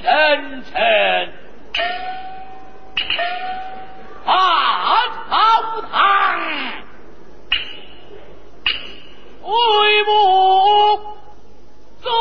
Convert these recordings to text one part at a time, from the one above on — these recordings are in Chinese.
臣臣，朝堂为母尊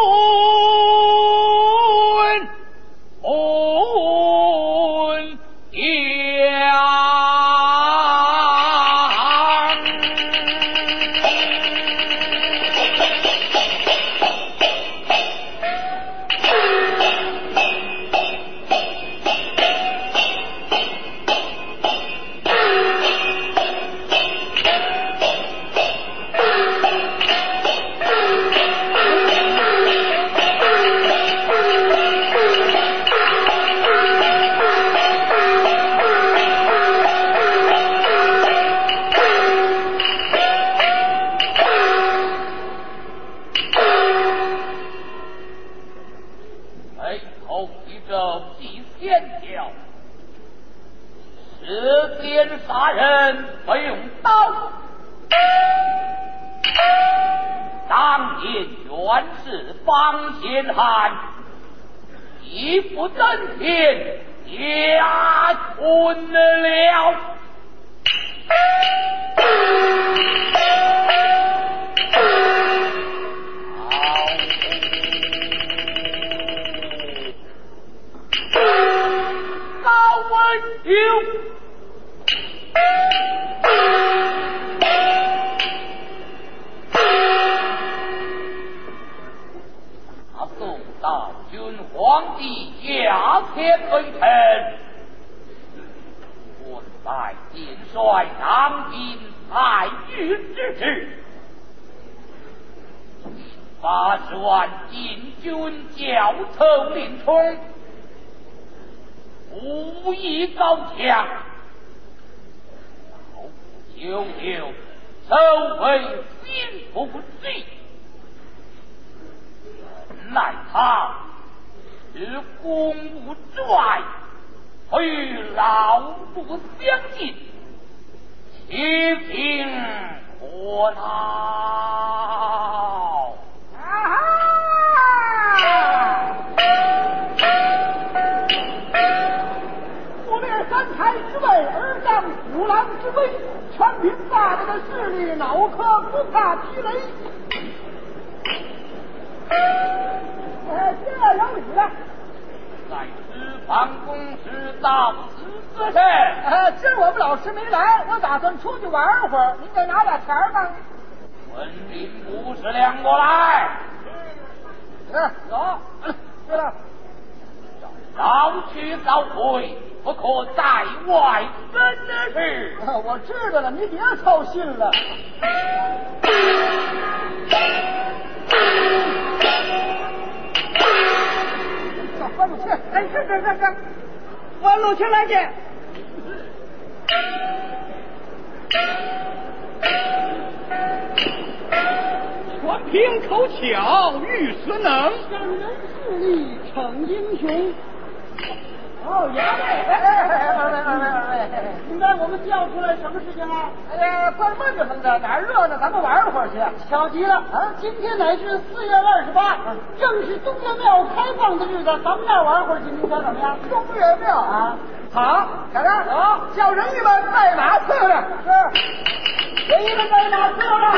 杀人不用刀，当年原是方先汉，义不登天，家存了。高文有。宋道君皇帝驾天奔腾，我在建帅当兵参与之时，80万禁军教头令冲，武艺高强，久有收为心不济。奈他是公务之外，与老不相近，其情何恼？ 我灭三才之位，而仗虎狼之威，全凭大人的势力，脑壳不怕地雷。这有理了。 在此办公室到此之事。 今儿我们老师没来，我打算出去玩会儿，您再拿俩钱儿吧。 文林50两过来。 有。对了， 早去早回，不可在外生事。 我知道了，你别操心了。关路去，哎，是，关路去来见。 全凭口巧，遇所能， 真人势力逞英雄。哦，衙内，今天我们叫出来什么事情啊？哎呀，怪闷着的，哪儿热闹，咱们玩会儿去。巧极了啊！今天乃是4月28，正是东岳庙开放的日子，咱们那儿玩会儿去，您瞧怎么样？东岳庙啊，好，小张，好，叫人家们带马伺候着。是，人家们带马伺候着。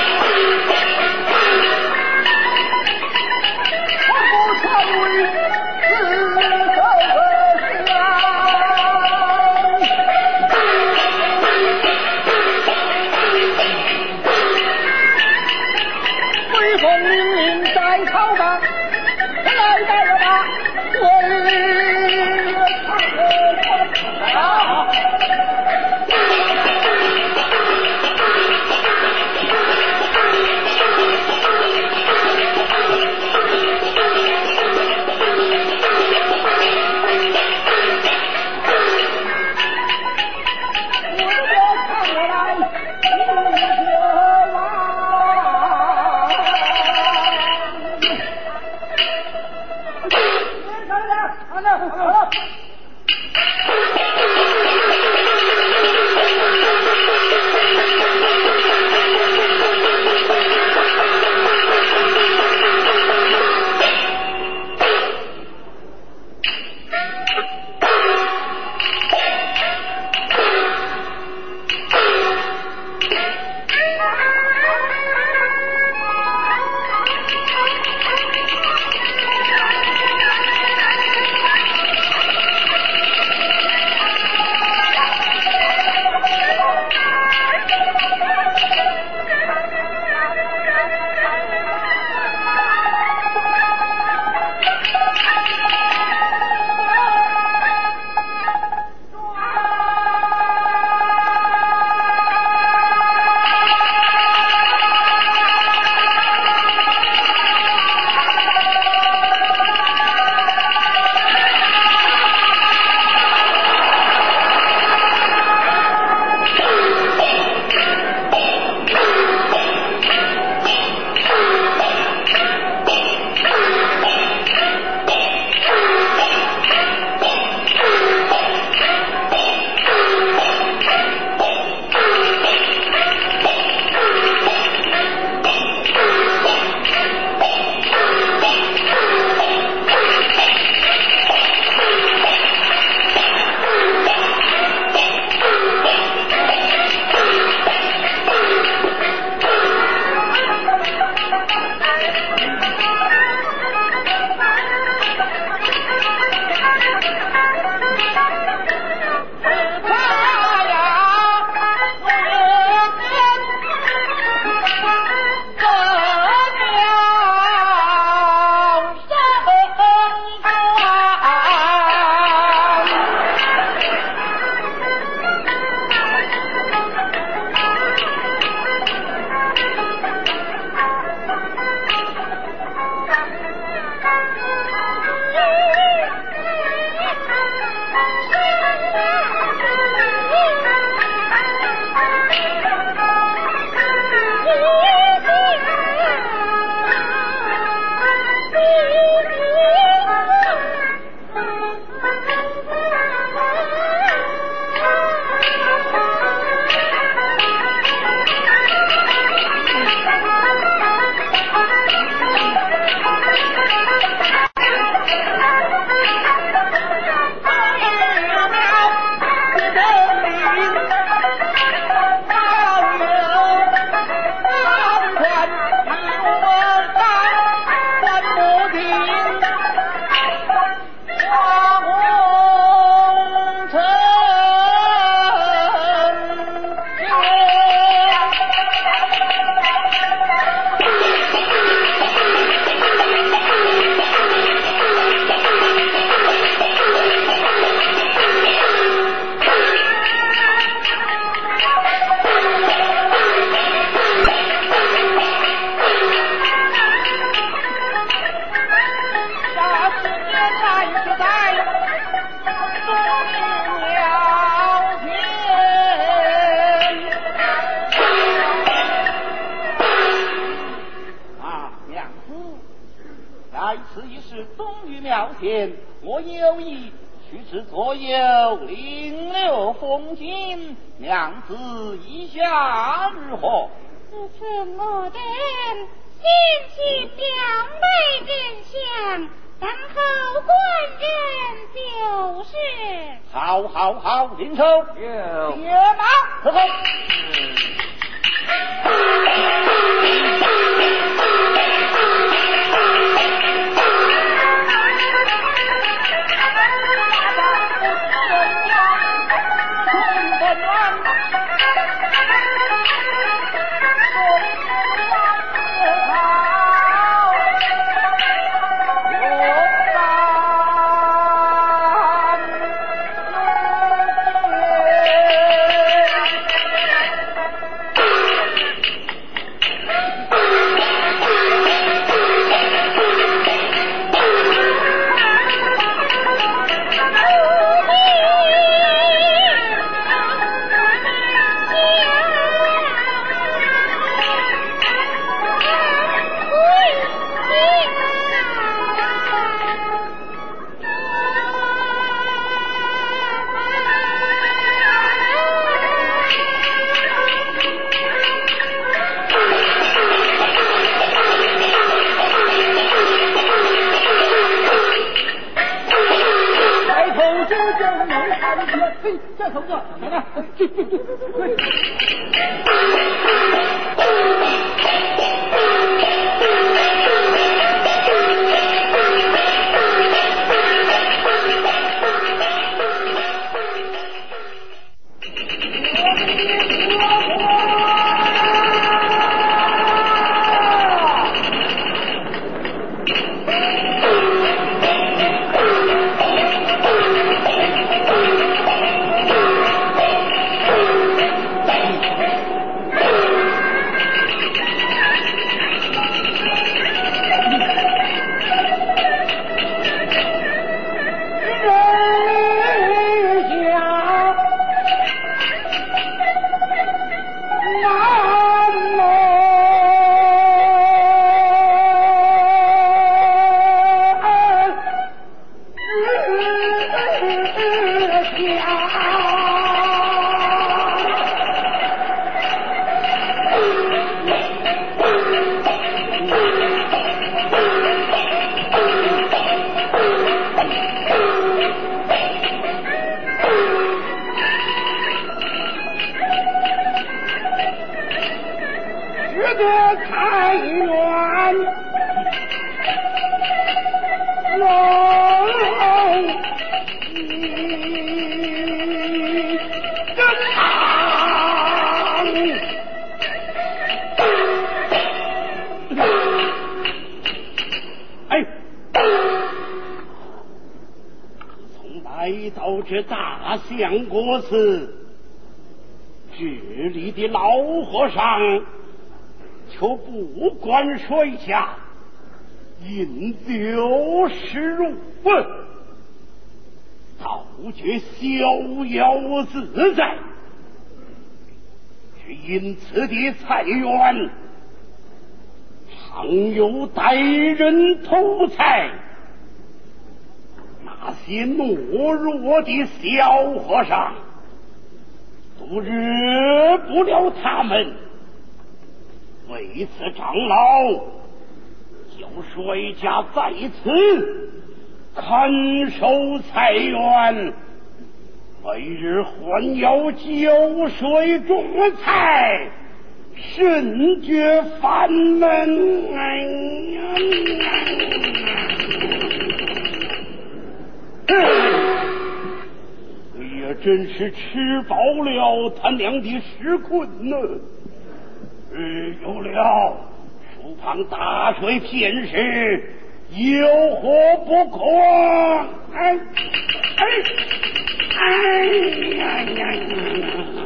不传为自首。威风凛凛在朝堂，来带着马， 是终于庙前，我有意去此左右领略风景，娘子意下如何？ 此次莫等先行两位真相，等候官人就是。 好好好，领手野马， 呵呵。 这头子，来来， 这大相国寺，这里的老和尚却不管水下，饮酒食肉，倒觉逍遥自在。只因此地菜园常有歹人偷菜，那些懦弱的小和尚都惹不了他们。为此，长老叫帅家在此看守菜园，每日还要酒水种菜，甚觉烦闷。哎呀！也真是吃饱了他娘的食困呢。有了树旁打水片时，有何不可？哎呀呀呀！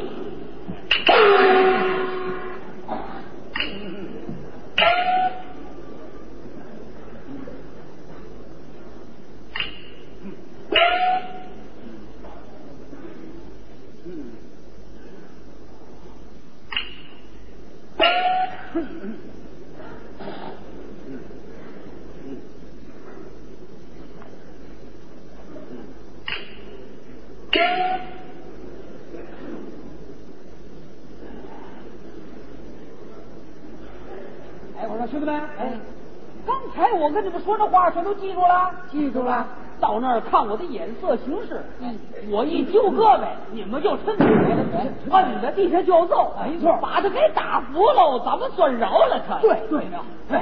兄弟们，刚才我跟你们说的话全都记住了？记住了。到那儿看我的眼色行事，我一揪胳膊，你们就抻腿，摁着地下就揍，没错，把他给打服了，咱们算饶了他。对了，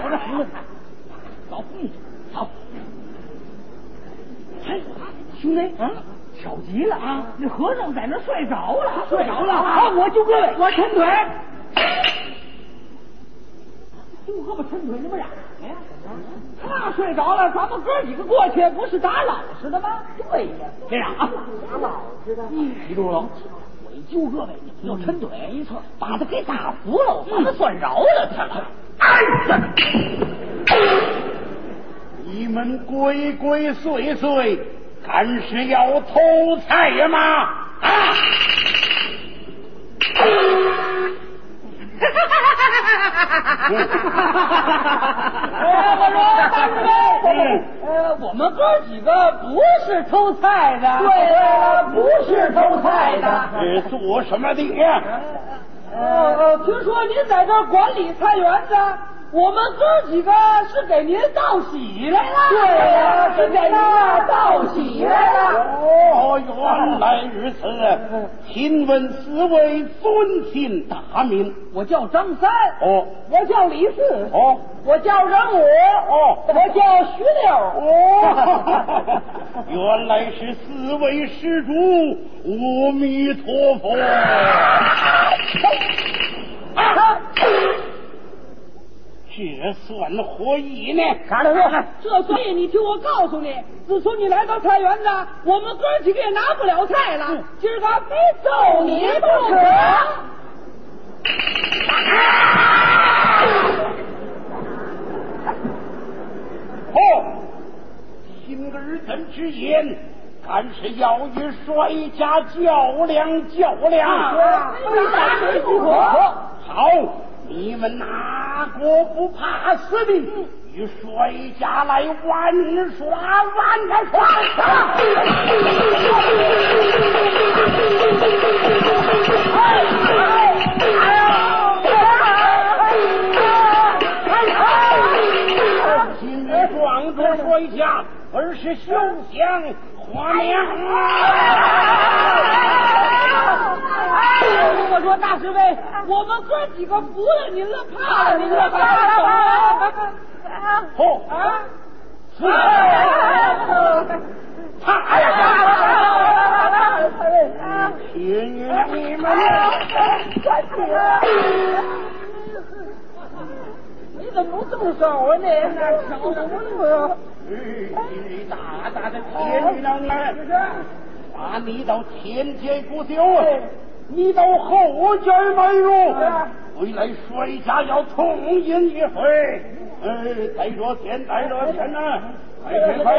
走，好。哎，兄弟，巧极了啊！那和尚在那睡着了，啊！我揪胳膊，我抻腿，揪胳膊抻腿，你们嚷什么呀？他睡着了，咱们哥几个过去，不是打老实的吗？对呀，这样啊，打老实的，记住了。我一揪胳膊，你们就抻腿，没错，把他给打服了，咱们算饶了他了。哎呀！ 你们鬼鬼祟祟，干是要偷菜呀吗？啊！ 我说大师妹，我们哥几个不是偷菜的。对了，不是偷菜的。 是做什么的呀？ 听说您在这儿管理菜园子，我们哥几个是给您道喜来了。对呀，是给您道喜来了。 哦，原来如此。请问四位尊姓大名？ 我叫张三。 哦， 我叫李四。 哦， 我叫任武。 哦， 我叫徐六。 哦，原来是四位施主。阿弥陀佛。这算何意呢？ 啥的说？这所以你听我告诉你，自从你来到菜园子，我们哥几个也拿不了菜了。今儿个非揍你不可。 哦，听儿等之言，干是要与帅家较量。 非打水不可。 好。你们哪个不怕死的，与帅家来玩耍？今日撞着帅家，而是休想花娘我说大师妹，我们哥几个服了您了，怕了您了， 哦啊！你们你怎么这么少啊你？少我大大的天女郎呢？把你到天界不丢，你到后界没有？回来帅家要痛饮一回。带着天呐！快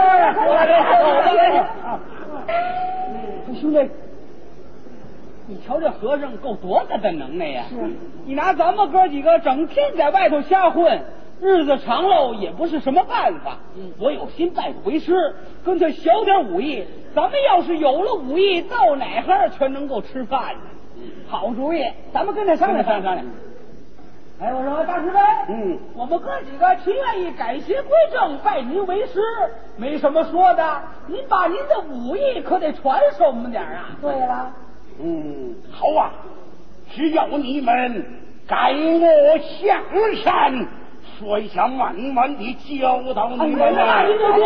点！ 兄弟，你瞧这和尚够多大的能耐呀！你拿咱们哥几个整天在外头瞎混，日子长喽也不是什么办法。我有心拜他为师，跟他学点武艺。咱们要是有了武艺，到哪行全能够吃饭呢？好主意，咱们跟他商量商量。哎，我说大师妹，我们哥几个情愿意改邪归正，拜您为师，没什么说的。您把您的武艺可得传授我们点啊。对了， 好啊，只要你们改我向善，帅下慢慢的教导你们啊！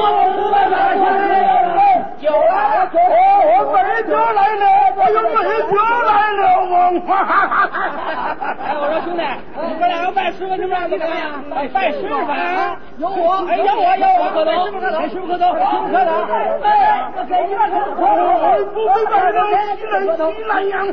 有了， 我美酒来了，我有美酒来了， 哎，我说兄弟，你们两个拜师傅，你们俩怎么样？拜师傅啊！有我，有我，可走，师傅可走，我给你们不会拜了，西南洋。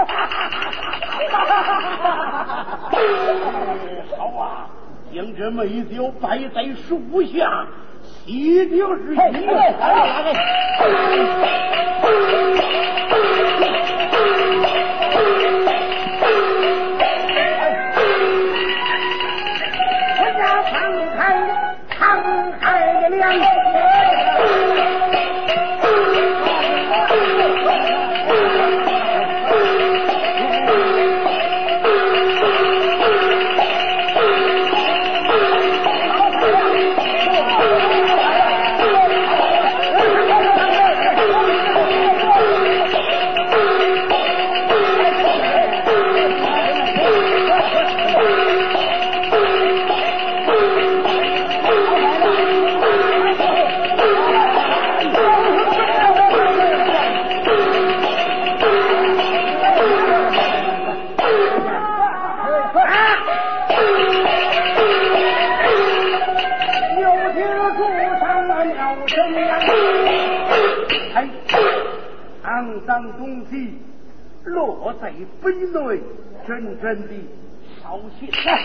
好啊！将这美酒摆在树下，一定是赢的。我家敞开的两手。 肮脏东西落在杯内，真正的烧心了。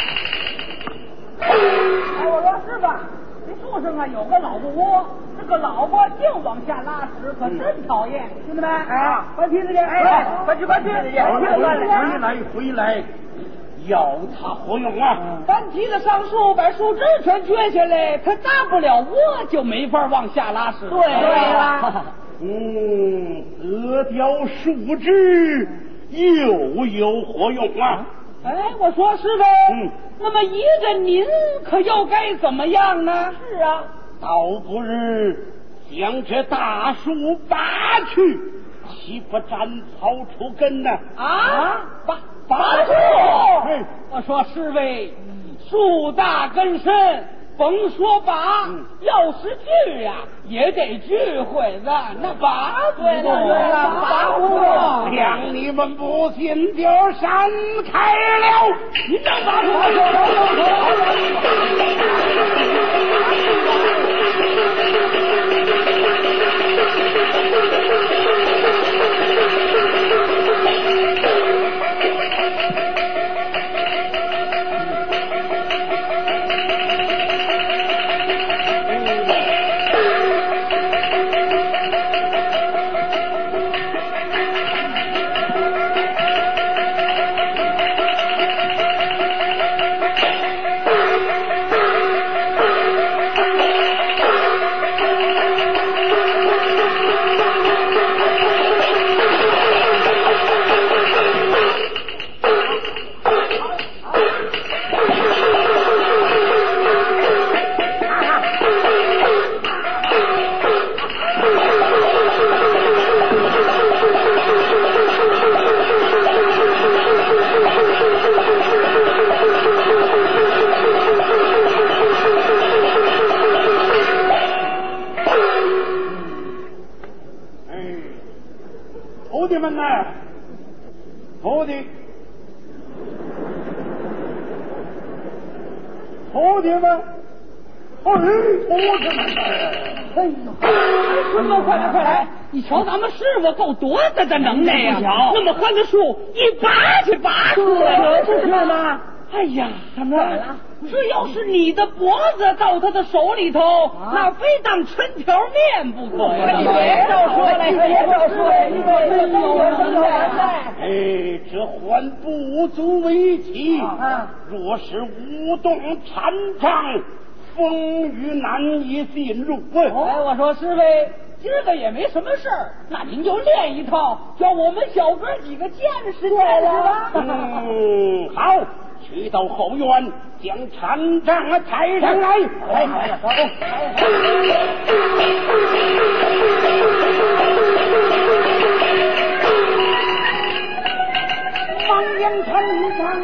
哎，我说师傅，这树上啊有个老不窝，这个老婆净往下拉屎，可真讨厌。兄弟们，哎，搬梯子去，哎，搬去。 回来，要他何用啊？ 搬梯子上树，把树枝全撅下来，他大不了窝，就没法往下拉屎。对了， 割掉树枝又有何用啊？ 哎，我说师傅，那么依着您，可又该怎么样呢？是啊， 倒不如将这大树拔去，岂不斩草除根呢？ 拔树！我说师位，树大根深，甭说拔，要是锯呀，也得锯会子，那拔不动，拔不动。 让你们不信就闪开了， 你能拔出来？ 徒弟们， 哎呦，师傅，快来！你瞧咱们师傅够多大的能耐呀！那么宽的树，一拔就拔出来了，不是吗？哎呀，怎么了？这要是你的脖子到他的手里头，那非当抻条面不可呀！你别照说了，你哎，这还不足为奇。若是舞动禅杖，风雨难以进入。 哎，我说师傅，今儿个也没什么事儿，那您就练一套，叫我们小哥几个见识吧。 好。去到后院，将禅杖抬上来。放将禅杖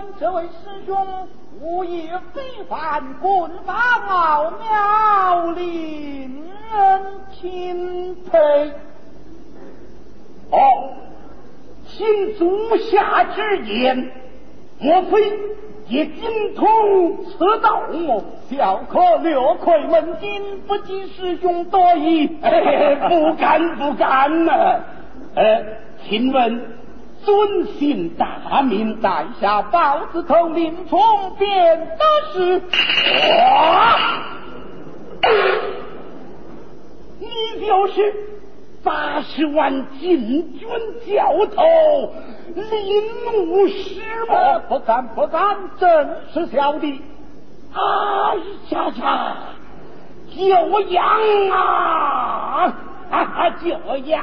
这位师兄无意非凡，棍法奥妙，令人钦佩。 哦，请足下之言，莫非也精通此道么？ 小可略窥门津，不及师兄多疑。 不敢呐！请问尊姓大名？ 在下豹子头林冲，便的是。 你就是80万禁军教头林武师吗？ 不敢，真是小弟。 哎呀，就样啊！就样。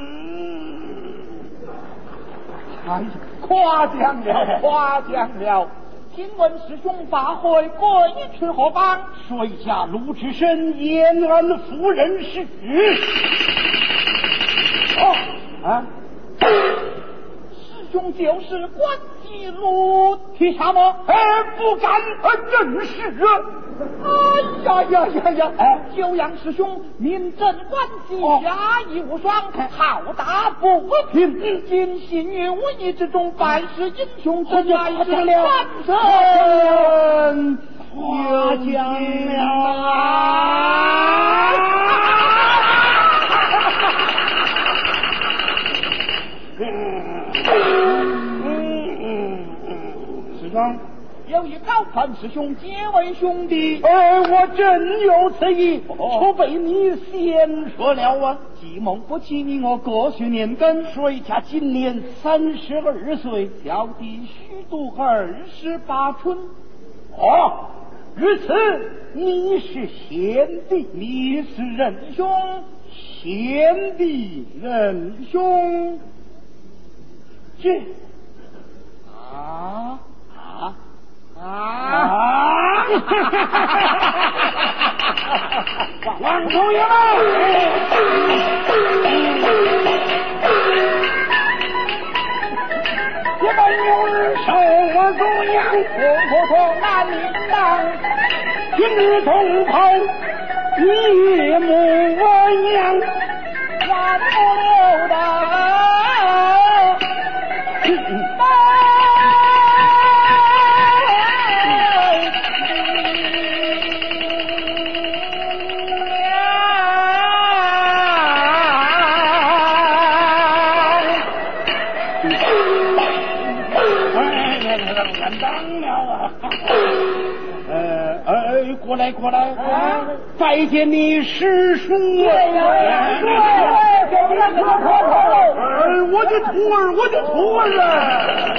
哎，夸奖了。请问师兄法会归去何方？ 水下陆之深，延安夫人是。 师兄就是关西路提辖吗？ 不敢，正是。 哎呀！久仰师兄名震关西，侠义无双，好打不平。今幸于无意之中拜师英雄，真乃是了三夸奖了师兄，有意高攀师兄结为兄弟。 我真有此意，除非你先说了啊。 计梦不起，你我各许年根。 水家今年32岁， 小弟虚度28春。 如此你是贤弟， 你是仁兄， 贤弟仁兄。这王同学们，这本有日受我供养， 普难领当， 今日同袍一模样， 万不留的。 过来，拜见你师叔。我的徒儿啊！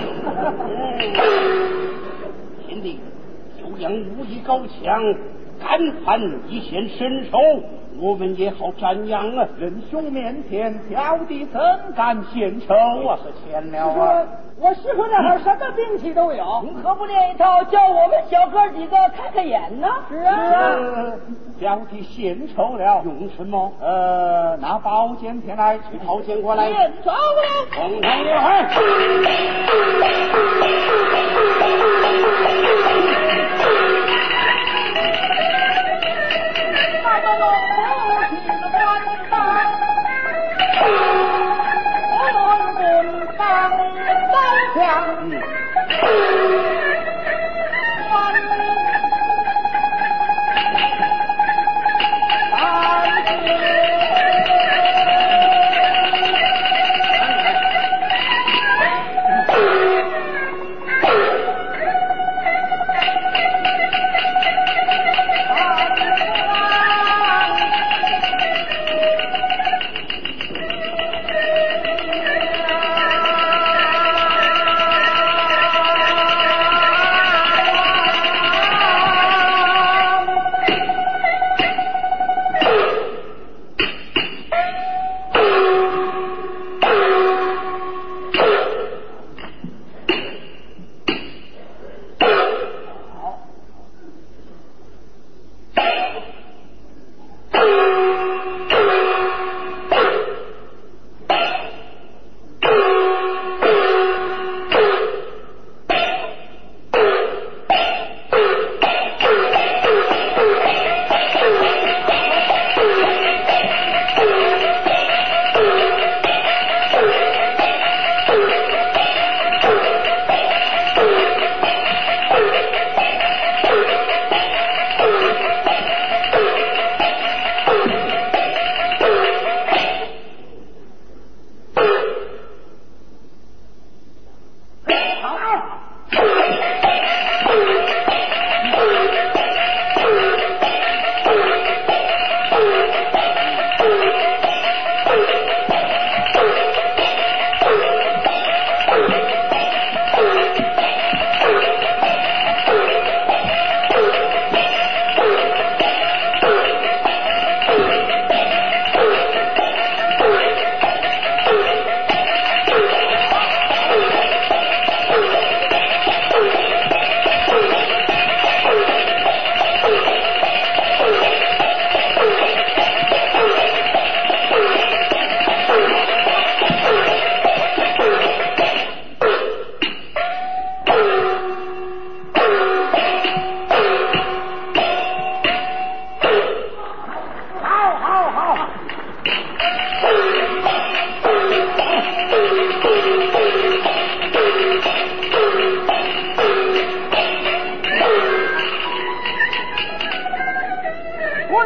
贤弟，有样武艺高强，敢攀一线身手，我们也好瞻仰啊。 仁兄面前，小弟怎敢献丑啊？ 是欠了啊！ 我师傅那会儿什么兵器都有，您何不练一套，教我们小哥几个开眼呢？是啊，小弟献丑了， 用什么？ 拿宝剑前来， 取宝剑过来。 献丑了， 红堂刘海。 那个龙虎听官当，当枪，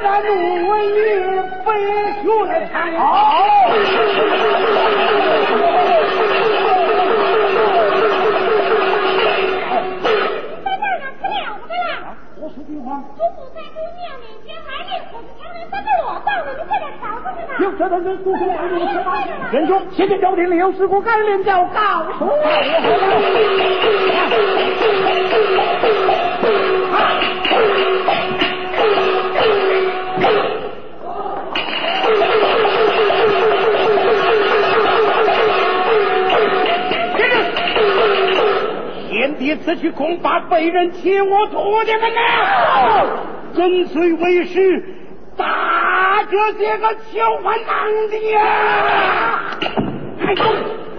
然怒为你飞去了长好。 我说句话， 祖父在公庙面前来令虎子强人三个裸放了，你快点找出去吧。 有这等人祖宗来路是吧？仁兄，现在朝廷里有事故，赶紧叫告出先帝此去恐怕被人擒我徒弟们呐！跟随为师，打这些个囚犯党的呀！哎呦！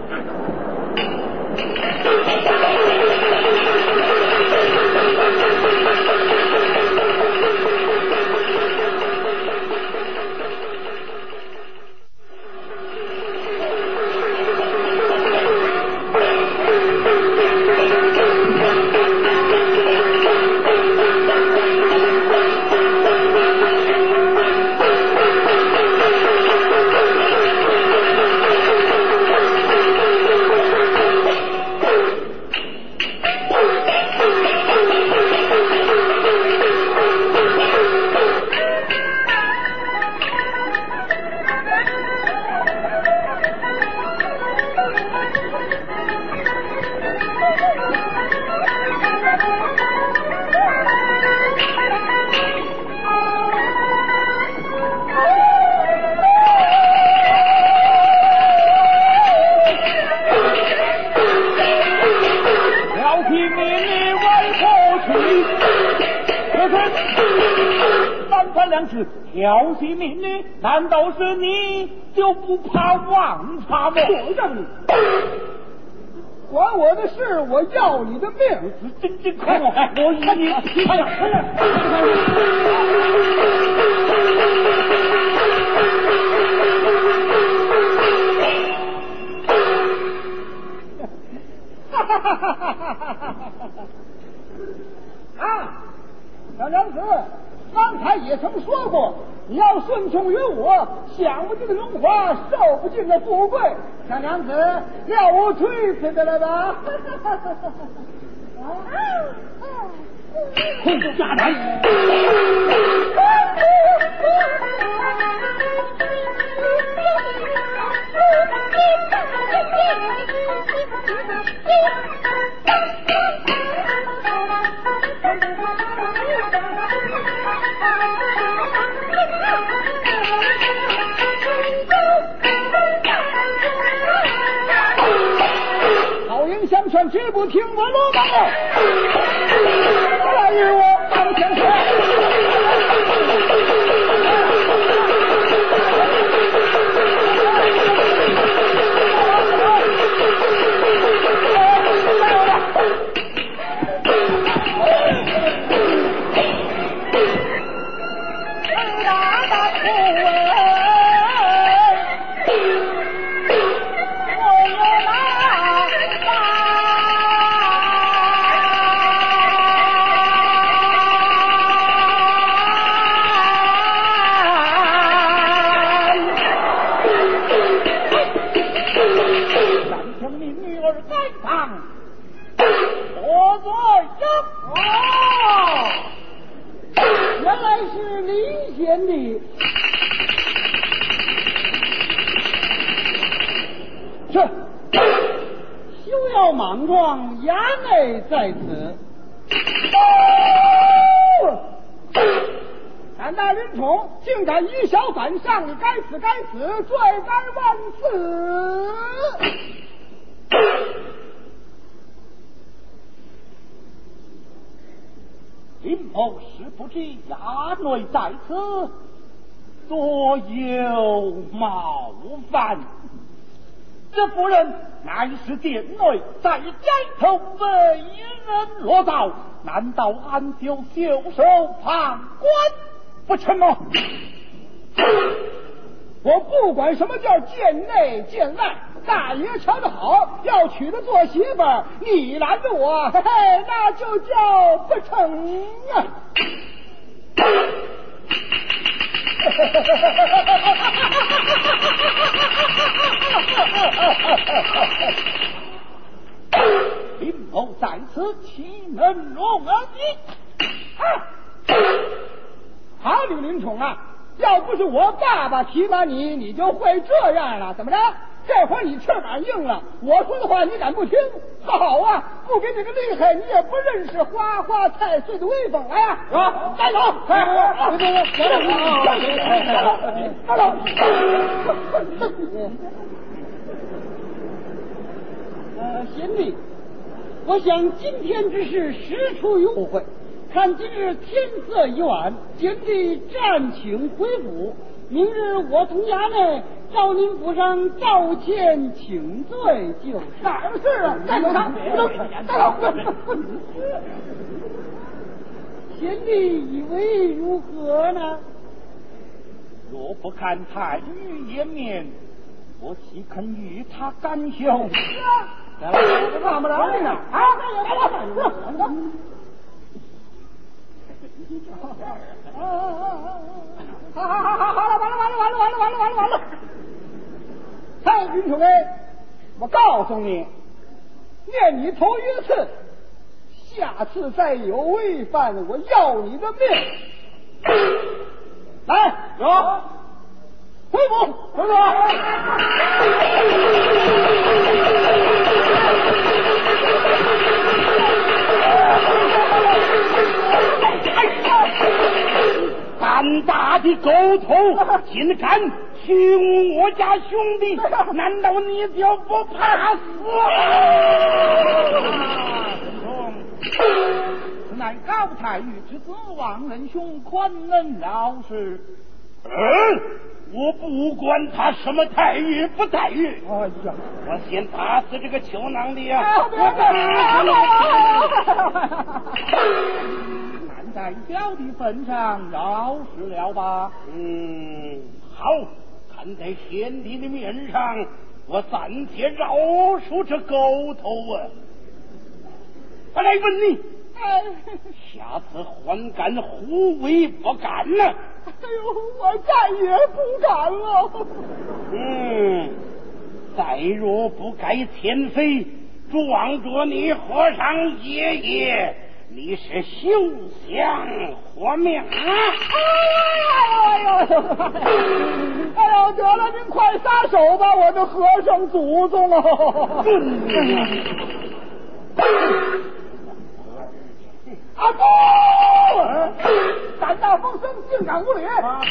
挑衅民女，难道是你就不怕王法吗？ 我让你管我的事，我要你的命！ 真快！我与你，快点，快点！ 哈哈哈哈哈哈！啊，小娘子。刚才也曾说过，你要顺从于我，享不尽的荣华，受不尽的富贵。小娘子，要我吹死的了吧？ 控制家人。 好言相劝，绝不听我罗莽了。来与我当前去。原来是林贤弟，是休要莽撞，衙内在此。胆大林宠，竟敢以小反上，你该死该死，罪该万死。 林某实不知衙内在此，多有冒犯。这夫人乃是殿内在街头被人落倒，难道俺就袖手旁观不成吗？ 我不管什么叫见内见外，大爷瞧得好，要娶她做媳妇儿，你拦着我，嘿嘿，那就叫不成啊！ 林某在此，岂能容而你？好，吕林冲啊，要不是我爸爸提拔你，你就会这样了。怎么着？这会儿你翅膀硬了，我说的话你敢不听？好啊，不给你个厉害，你也不认识花花太岁的威风。来呀，带走！贤弟，我想今天之事实出于误会，看今日天色已晚，贤弟暂请回府。明日我从衙内到您府上召见请罪就是。哪儿的事啊？带走他！带走！贤弟以为如何呢？ 若不看太尉颜面，我岂肯与他干休？ 来了，我干不着你呢！啊，好了，太君主哎，我告诉你，念你头一次，下次再有违犯，我要你的命！来，有，回府，回府。 胆大的狗头，竟敢欺侮我家兄弟，难道你就不怕死？ 此乃高太尉之子，望仁兄宽恩饶恕。 我不管他什么待遇不待遇， 哎呀， 我先打死这个球囊的呀！ 难在表弟份上饶恕了吧？ 好，看在贤弟的面上，我暂且饶恕这狗头啊！我来问你，下次还敢胡为不敢呢？ 哎呦，我再也不敢了。 再若不改前非，撞着你和尚爷爷，你是休想活命啊！ 哎呦，得了，您快撒手吧，我的和尚祖宗啊！阿公，胆大风声，竟敢无礼！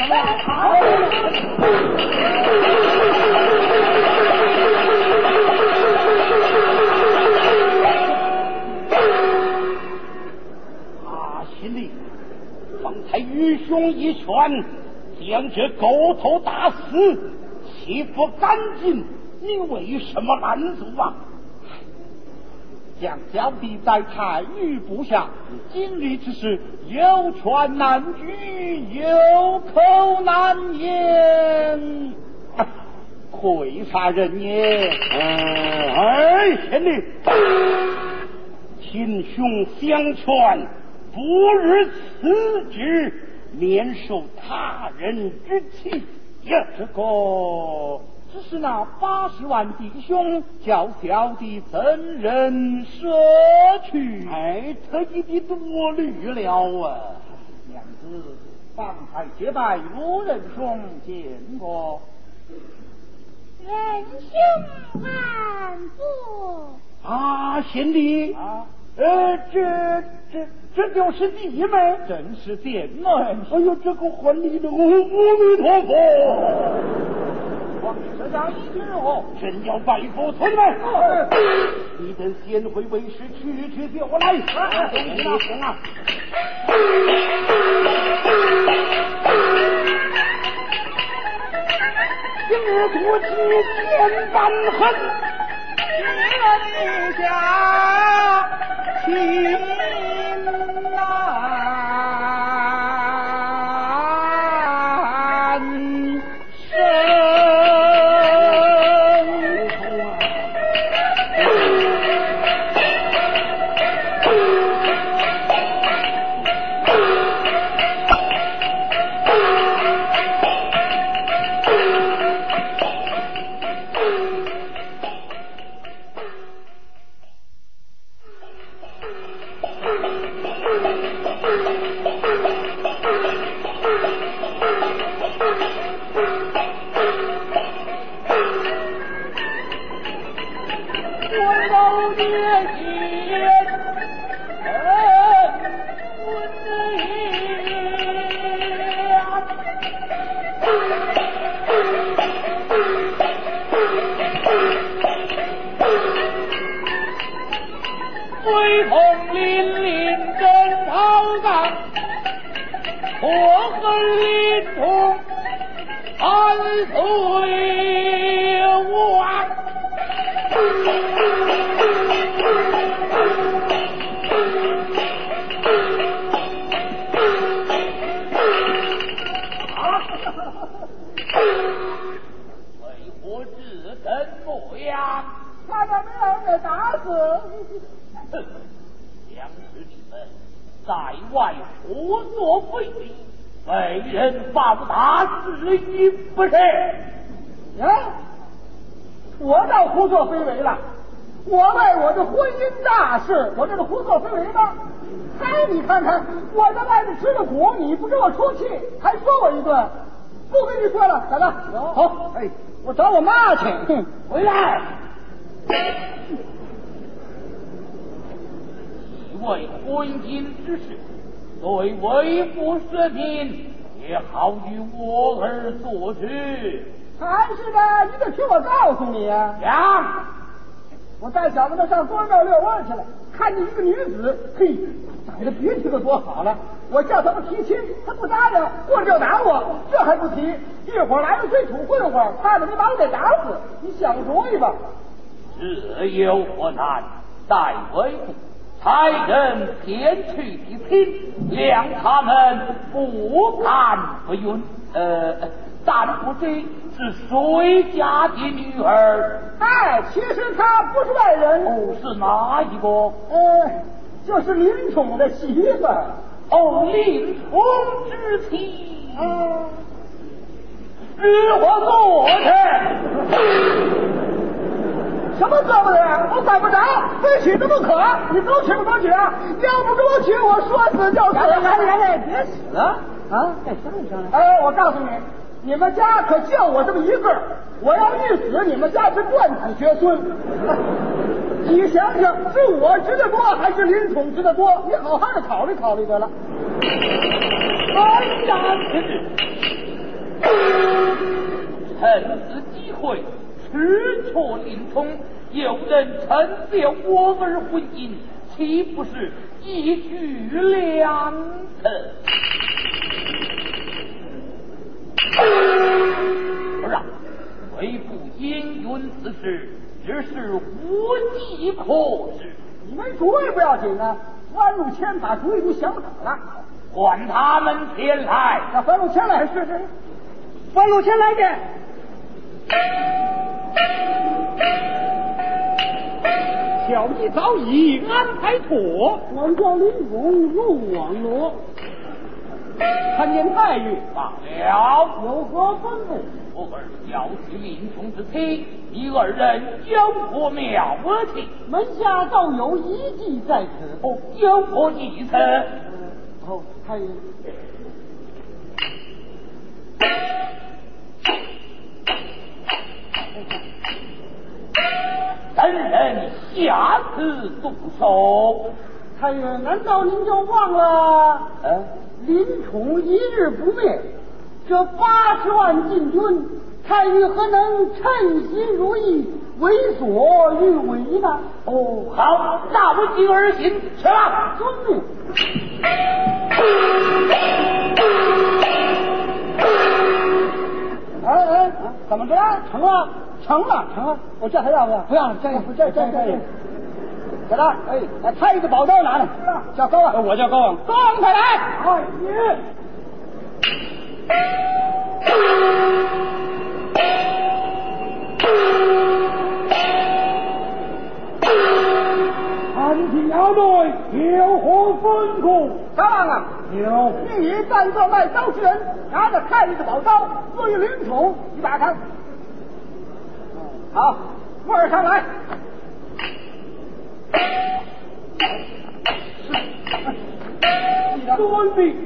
贤弟，方才愚兄一拳将这狗头打死，岂不干净？你为什么拦阻啊？ 将小弟在太尉部下，今日之事有权难举，有口难言，愧差人也。 贤弟，亲兄相劝，不日辞职，免受他人之气呀！ 这个只是那80万弟兄，叫小弟怎忍舍去？ 特意的多虑了啊！ 娘子，方才结拜罗仁兄见过。 仁兄安坐。 贤弟这就是弟妹， 正是姐妹。 哎呦，这个婚礼的阿弥陀佛！ 往这家一听哦， 真要拜佛同志们，你等先回为师去就来。行啊！今日多起千般恨， 天下情难。 我老爹亲，威风凛凛真豪刚，我恨临潼安岁王。为何自身模样？ 怕他没人给打死。 哼，将士你们在外胡作非为，被人放大是因不是？ 呀，我倒胡作非为了。我为我的婚姻大事，我这是胡作非为吗？嗨，你看看，我在外面吃的苦，你不给我出气，还说我一顿。不跟你说了，咋的？好，哎，我找我妈去。哼， 回来！因为婚姻之事，对为父舍命，也好与我儿做主。 还是的，你得听我告诉你啊。 讲。 我带小子们上公园遛弯去了，看见一个女子，嘿，长得别提个多好了。我叫他们提亲，他不答应，过来就打我，这还不提，一会儿来了水土混混，差点没把我给打死。你想主意吧。 这有何难？待为父差人前去提亲，谅他们不敢不允。但不知是谁家的女儿？ 哎，其实她不是外人。 哦，是哪一个？ 就是林冲的媳妇。 哦，林冲之妻。与我坐去。 什么做不得？我管不着，非娶都不可。你都娶不都娶啊？要不给我娶，我说死就死。来，别死啊！再商量商量。哎，我告诉你，你们家可就我这么一个，我要一死，你们家是断子绝孙。你想想，是我值得多，还是林冲值得多？你好好的考虑考虑得了。 安然此日，趁此机会吃错林冲，又能成就我儿婚姻，岂不是一举两得？不然，为父因允此事，只是无计可施。 你没主意不要紧啊，弯路牵把主意都想好了。 唤他们前来。 那弯路牵来，是。弯路牵来的。 小弟早已安排妥， 王庄林冲入网罗，参见太尉。 罢了， 有何吩咐？ 我儿要娶林冲之妻，你二人有何妙计？ 门下倒有一计在此。 哦，有何计策？ 太尉。 等人下次动手。 太尉，难道您就忘了？林冲一日不灭，这80万禁军，太尉何能称心如意，为所欲为呢？ 哦，好，那我今儿行，去吧。 遵命。怎么着？成了，成了！我叫他要不要？不要了，这给他，把太尉的宝刀拿来，叫高昂， 我叫高昂， 高昂快来！哎， 安平衙内有何吩咐？ 高昂啊，命你暂做卖刀之人，拿着太尉的宝刀，对于林冲一把砍。好，味儿上来。是。 了。 遵命。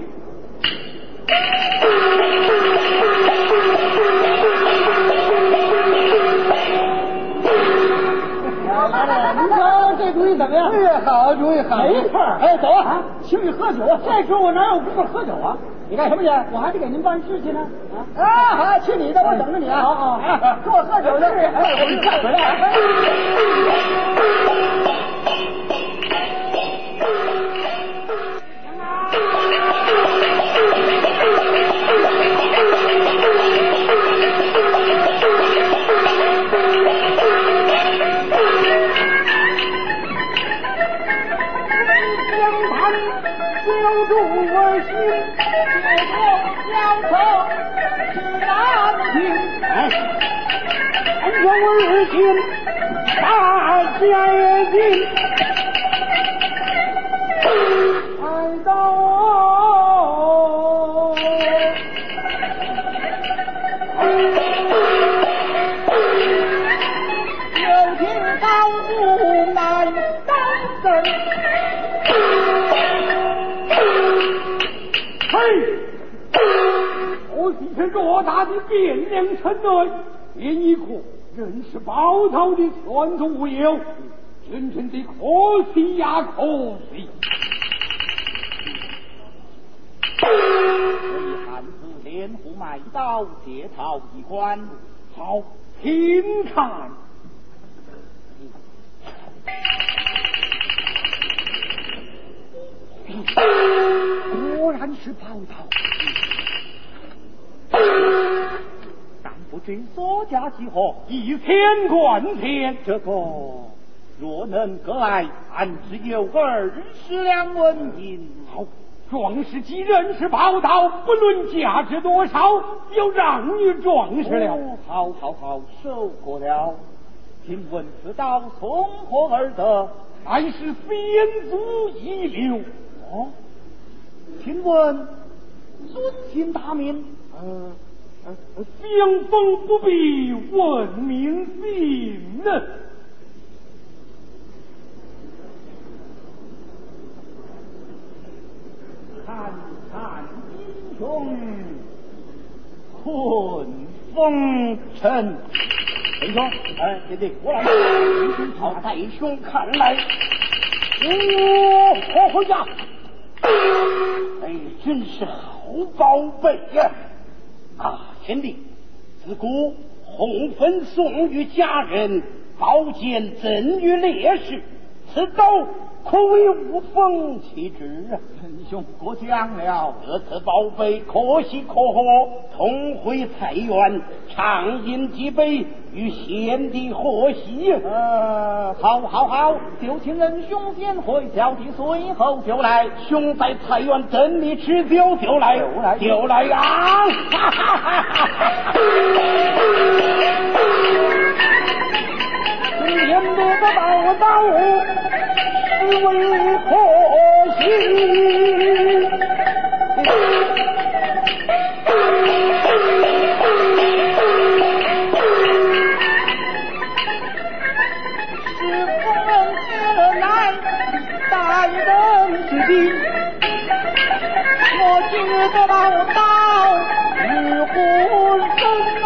您说这主意怎么样？ 哎，好主意，好， 没错。 哎，走啊，请你喝酒啊！ 这时候我哪有功夫喝酒啊？ 你干什么去？ 我还得给您办事去呢。 好，去你的，我等着你啊！ 好， 跟我喝酒去。哎，我给你带回来。 留住我心，解脱小丑是难听。 安全为心，大家也尽。 爱到有情高呼难当真。 我今天偌大的汴梁城内，连一个人是包头的全都无有，真正的可惜呀，可惜！ 所以汉子连户买刀，借草一关。 好，请看。果然是包头。 但不知所价几何 1000贯钱， 这个若能割来，俺只有20两纹银。 好，壮士既认是包头，不论价值多少，要让与壮士了。 好，收过了。请问此刀从何而得？ 乃是先祖遗留。 请问尊姓大名？ 相逢不必问名姓呢。 看看英雄困风尘。英雄，对，过来。 好，大英雄看来， 我回家。 哎，真是好宝贝呀！贤弟，自古红粉送与佳人，宝剑赠与烈士，此刀可谓无风其之啊！ 英雄过奖了， 这次宝贝可喜可贺，同回菜园，畅饮几杯，与贤弟贺喜。 好，就请仁兄先回，小弟随后就来。 兄在菜园等你吃酒，就来啊！今天这个宝刀是为何行？ 是夫人之难，大人之地。我今日得宝刀，与虎生。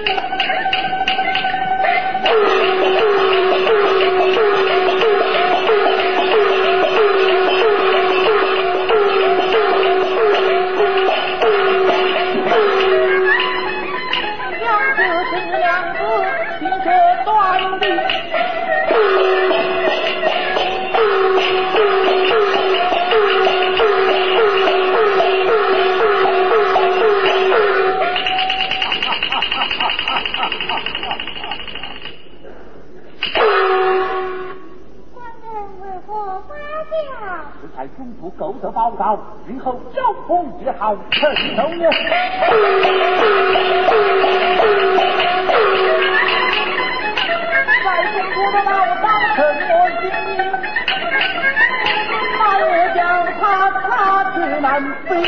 在中途购得宝刀，日后招风也好，承受也。 在中途的宝刀趁我心意，那我将他至难飞。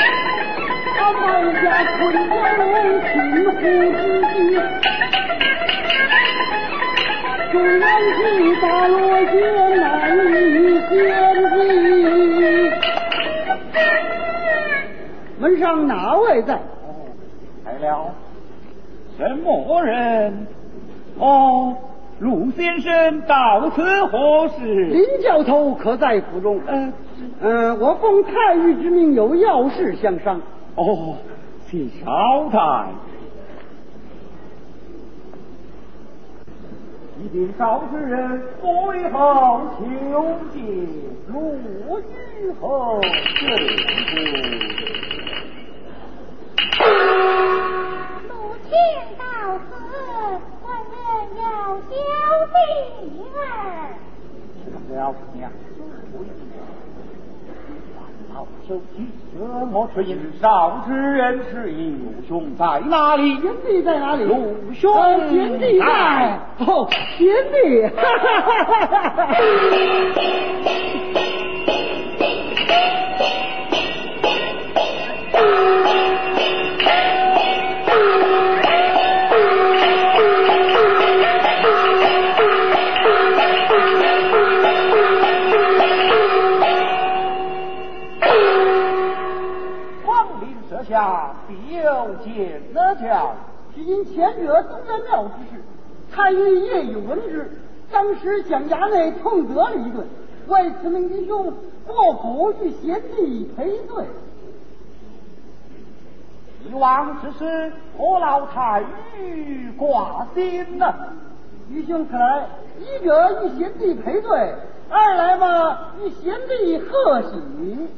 他埋下昆仑青湖之地， 起大罗艰难与险境。门上哪位在？ 来了，什么人？哦，陆先生到此何事？ 林教头可在府中？我奉太尉之命，有要事相商。 哦，请稍待。一定召之人为后求见陆虞侯正陆谦到此，官人要小心儿。 是了，娘子不义。好手机，怎么却因少之人是陆兄在哪里？ 贤弟在哪里？ 陆兄贤弟在。哦，贤弟，哈哈哈哈哈哈！ 下必有见得教， 只因前者东岳庙之事，太尉夜已闻之，当时将衙内痛责了一顿，为此命弟兄过府与贤弟赔罪。 以往之事，何劳太尉挂心呢？ 愚兄此来，一者与贤弟赔罪，二来嘛与贤弟贺喜。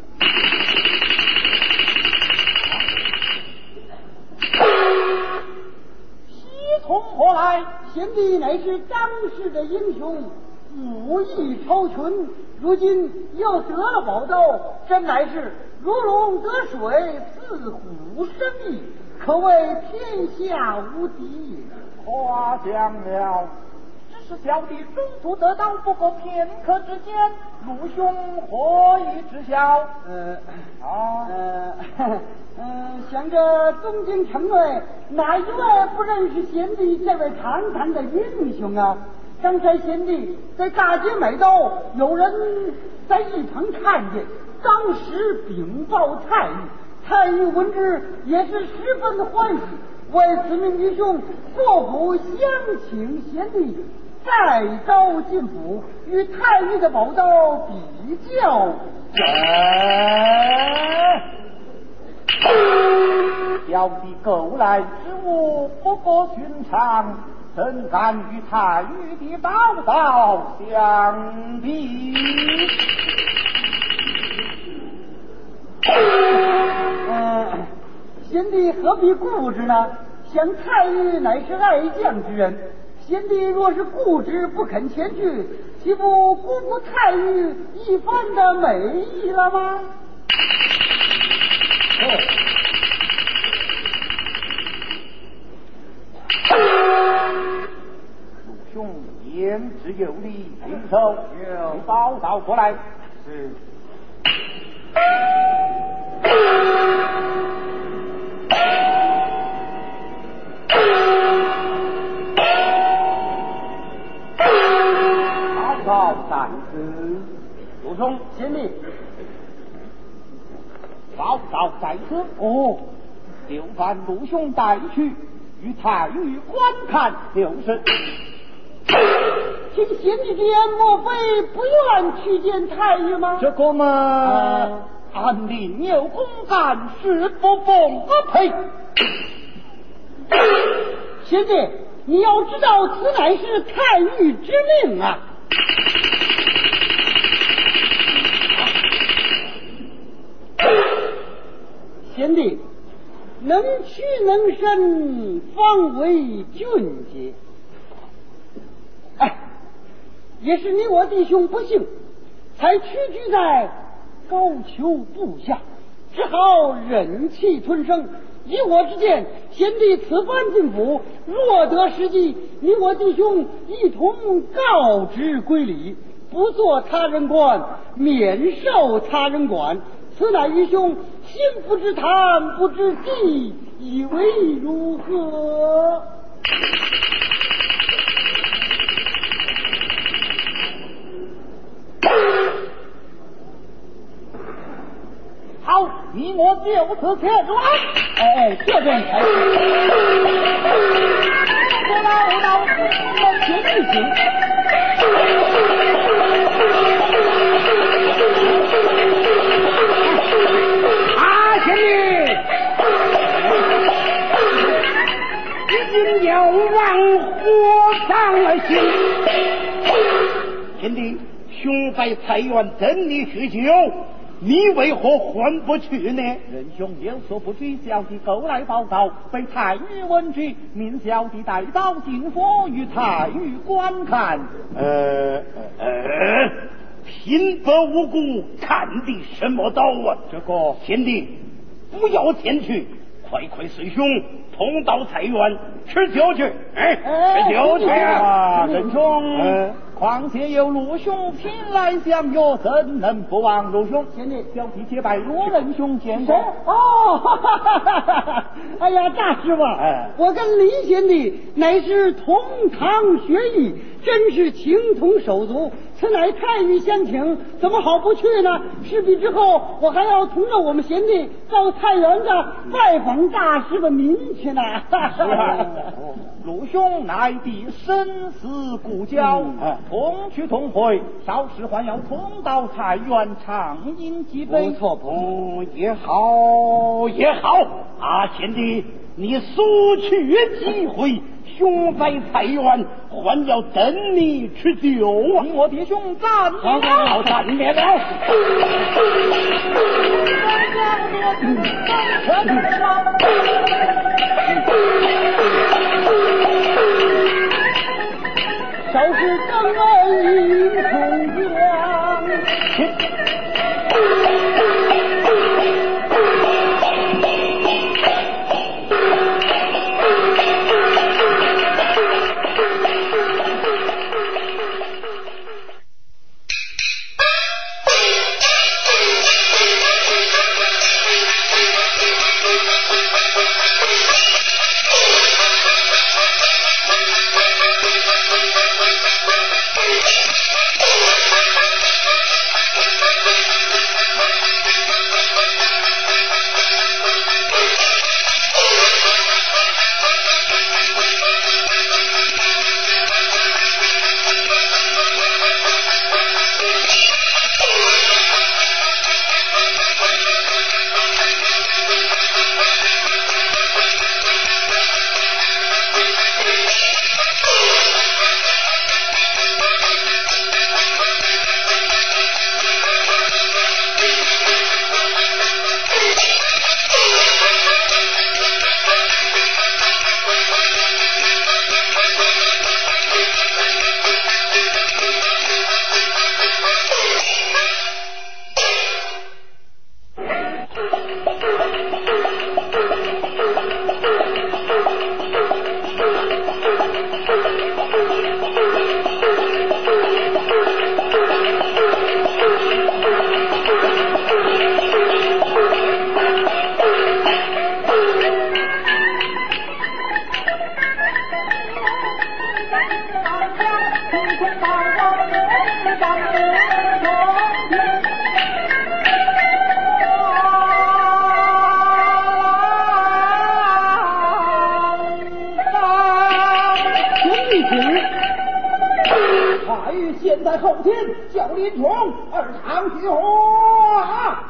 西从何来？ 贤弟乃是当世的英雄，武艺超群，如今又得了宝刀，真乃是如龙得水，似虎生翼，可谓天下无敌。 夸奖了，只是小弟中途得到，不过片刻之间，陆兄何以知晓？ 想着东京城内哪一位不认识贤弟这位堂堂的英雄啊？刚才贤弟在大街买刀，有人在一旁看见，当时禀报太尉，太尉闻之也是十分的欢喜，为此命弟兄过府相请贤弟，再刀进府，与太尉的宝刀比较。 小弟购来之物不过寻常，怎敢与太尉的宝刀相比？ 贤弟何必固执呢？想太尉乃是爱将之人，贤弟若是固执不肯前去，岂不辜负太尉一番的美意了吗？ 陆兄言之有理，领手宝刀过来。是。宝刀在此，陆兄贤弟， 宝刀在此。哦，就把陆兄带去，与太尉观看就是。 请贤弟之言，莫非不愿去见太尉吗？ 这个嘛，俺另有公干，是不奉而配。 贤弟，你要知道，此乃是太尉之命啊！贤弟，能屈能伸，方为俊杰。也是你我弟兄不幸，才屈居在高俅部下，只好忍气吞声。以我之见，贤弟此番进府，若得时机，你我弟兄一同告知归里，不做他人官，免受他人管。此乃愚兄心腹之谈，不知计以为如何？ 就此前来。哎，这便才是。这老道门前一行。 贤弟，已经要往火上了心。贤弟，兄在菜园等你许久，你为何还不去呢？ 仁兄有所不知，小弟购来报道，被太尉闻知，命小弟带到进佛与太尉观看。 平白无故看的什么道啊？ 这个贤弟，不要前去，快随兄同到菜园吃酒去。吃酒去啊！仁兄，况且有陆兄前来相约，怎能不往陆兄？ 贤弟， 小弟结拜罗仁兄见过。 哦，哈哈哈哈！哎呀，大师傅，我跟林贤弟乃是同堂学艺，真是情同手足。此乃太尉相请，怎么好不去呢？事毕之后，我还要同着我们贤弟到菜园子拜访大师的您去呢。 陆兄乃弟生死故交，同去同回，稍时还要同到菜园畅饮几杯。 不错，也好也好啊，贤弟，你速去机会，兄在菜园还要等你吃酒啊！ 我弟兄暂免了，暂免了。 稍事正恩同江。现在后天叫林冲二场去火。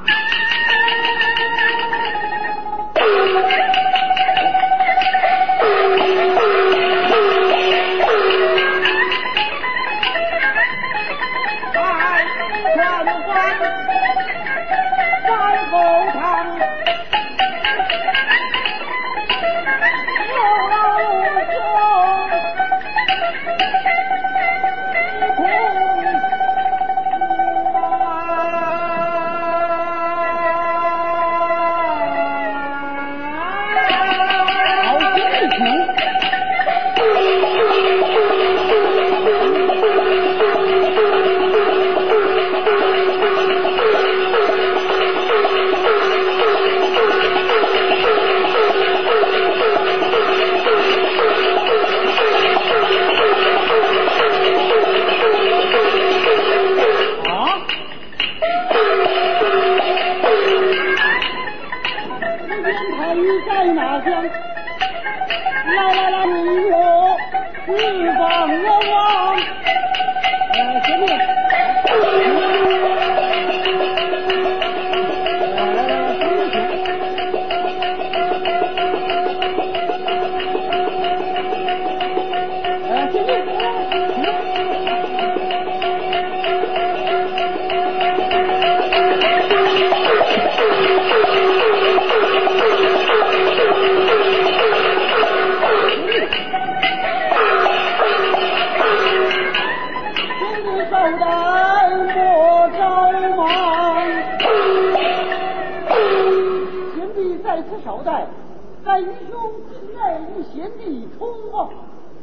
来英雄亲爱与贤弟同往。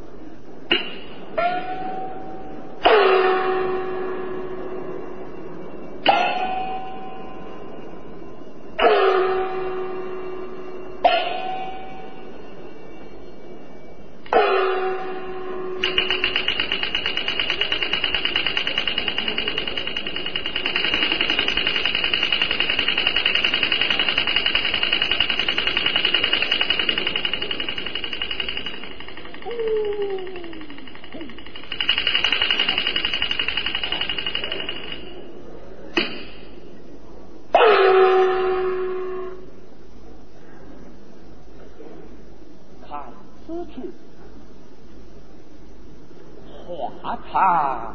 画堂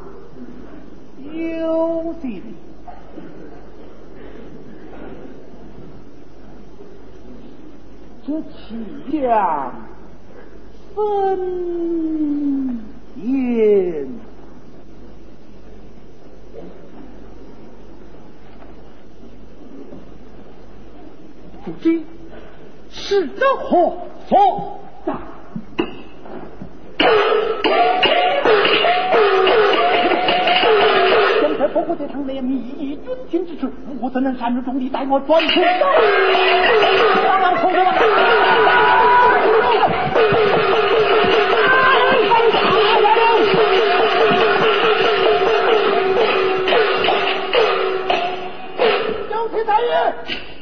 有信，这凄凉森严，不知是这何所在？刚才包括这场那样秘密军情之事，我怎能擅自重力带我转出？同志们， 有请大爷。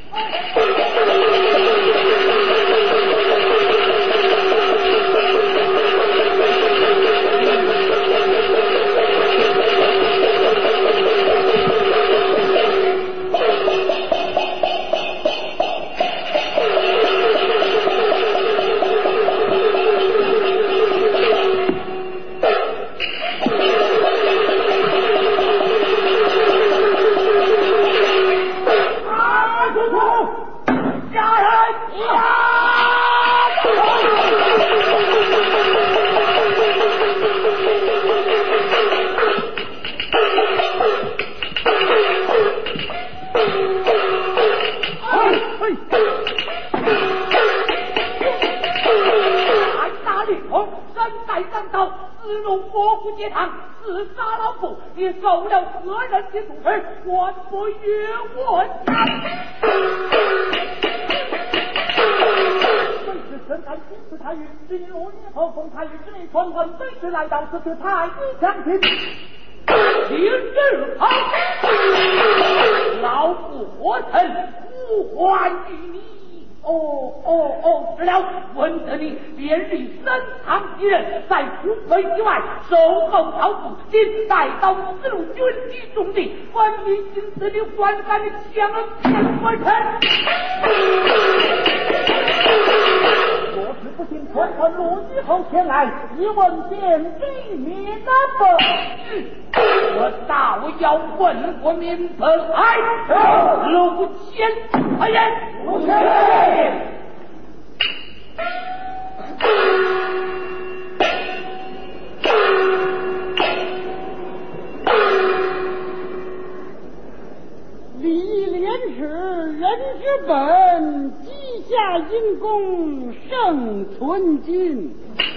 你受了个人的重视，还不与我谈。本是身在金丝太尉，只因我年后奉太尉之命传闻，本是来到此次太尉相亲。今日好，老夫何曾呼唤于你？知了，闻得你连日深藏敌人，在湖北以外守候招抚，今待到四路军机中地，本应因此的还敢强骗我臣。 若是不幸传传路以后前来，一问便知你难不？ 我倒要问过明白，陆谦何人？ 陆谦。 礼廉耻，人之本，稷下因公，胜存金。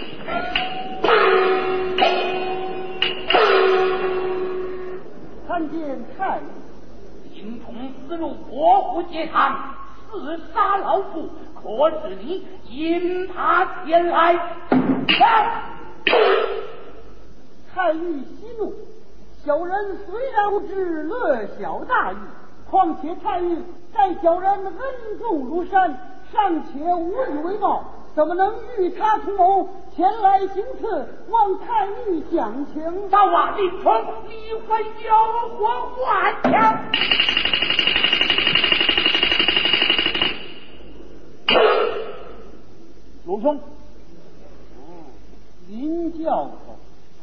看见太心从思路国府街堂，厮杀老夫，可是你引他前来？ 太尉息怒，小人虽然无知，略晓大义。况且太尉待小人恩重如山，尚且无以为报，怎么能与他同谋前来行刺？望太尉讲情。 到瓦林冲，你会有我幻想。 陆兄， 林教授，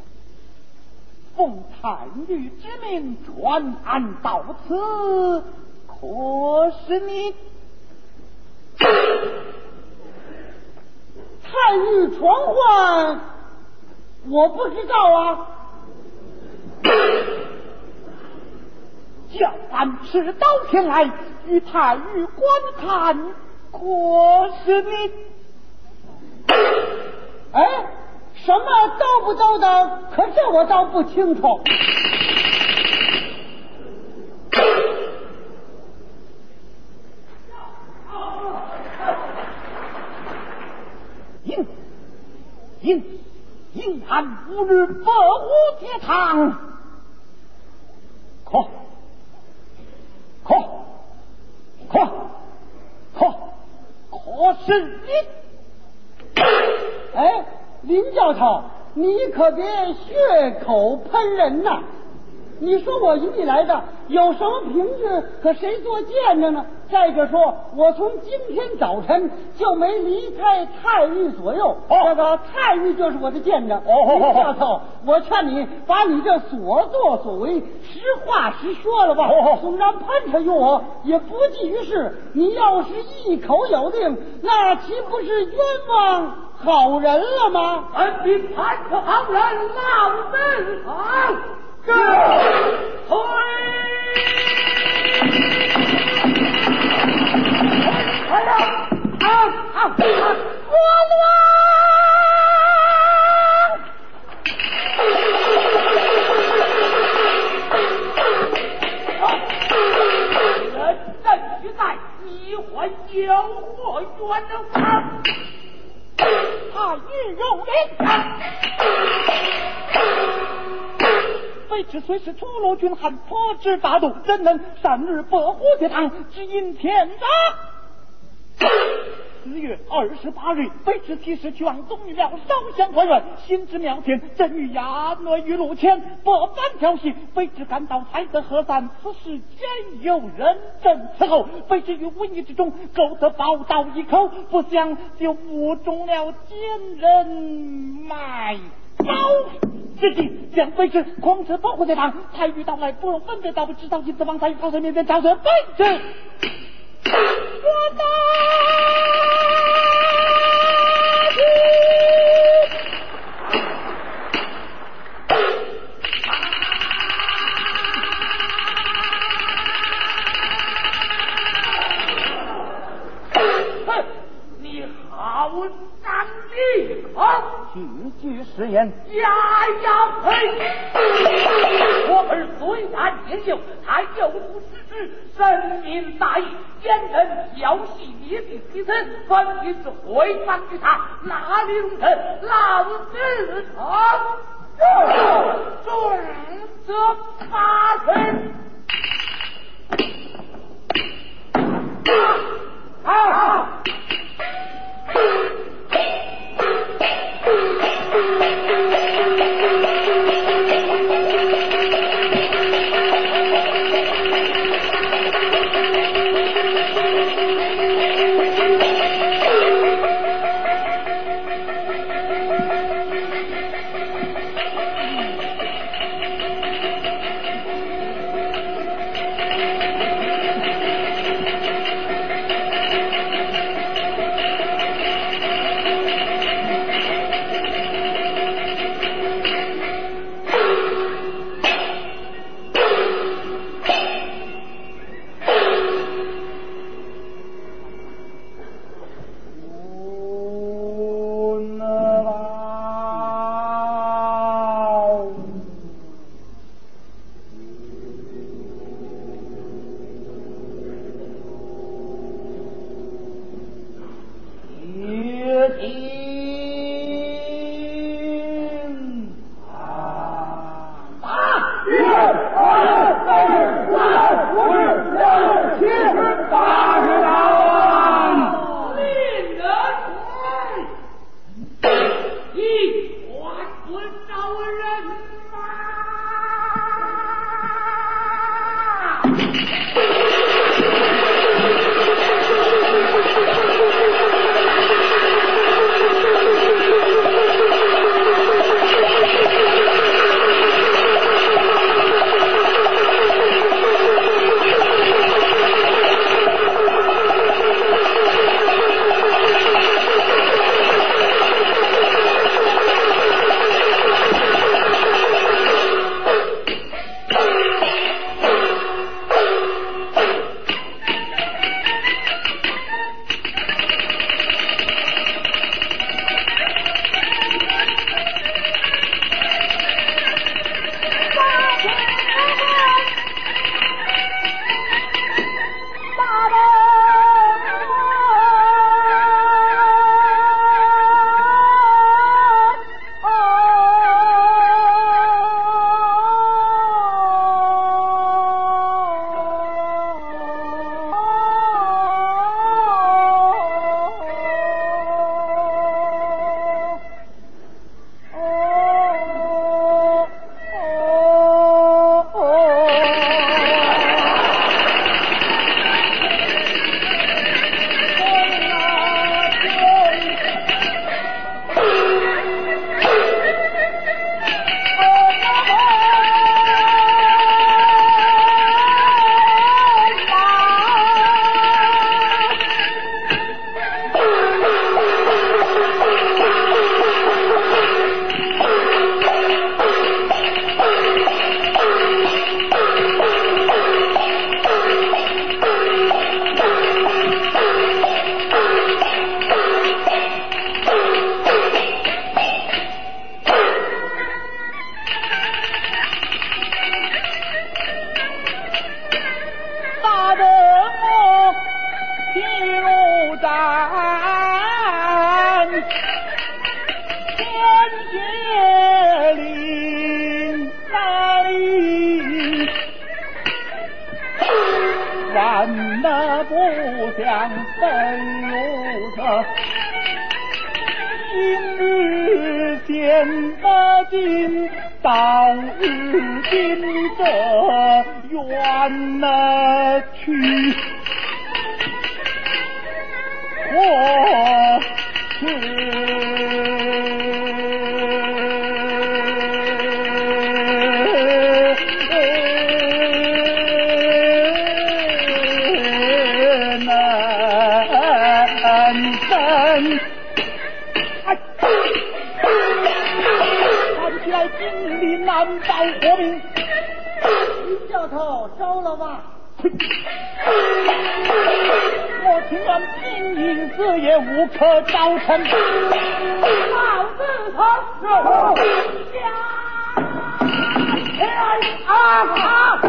奉太尉之命传案到此，可是你太尉传唤，我不知道啊。 叫俺持刀前来与太尉观看，可是你哎，什么都不都的，可这我倒不清楚。 硬汉吾日不无铁堂，可是你， 哎，林教头，你可别血口喷人呐！你说我引你来的有什么凭据？可谁做见证呢？再者说，我从今天早晨就没离开太尉左右，这个太尉就是我的见证。林教头，我劝你把你这所作所为实话实说了吧。纵然喷他于我，也不济于事。你要是一口咬定，那岂不是冤枉好人了吗？ 本兵判可好人，老身好。这人证据在，你还有何冤枉？ 太尉有令。卑职虽是出罗军汉，颇知大度，怎能3日不火铁堂，只因天灾？4月28日，卑职提示去往宗玉庙烧香还愿，心知庙前正与衙内于路前，不反调戏。卑职赶到才得河山，此事兼有人证伺候。卑职于瘟疫之中苟得宝刀一口，不想就误中了奸人卖刀之计，将卑职狂斥保护在堂。太尉到来，不容分别，倒不知道今次王太尉高升面前招惹卑职。我大你好张力句句实言， 呀呸！我儿虽然年幼，还有出失职，深明大义，奸人调戏劣币提升，分明是回谤于他，哪里容忍老子准则发人。 有着今日见得尽，到日今这远去或难保活命， 林教头招了吧？ 我情愿拼命死也无可招成。 老子头下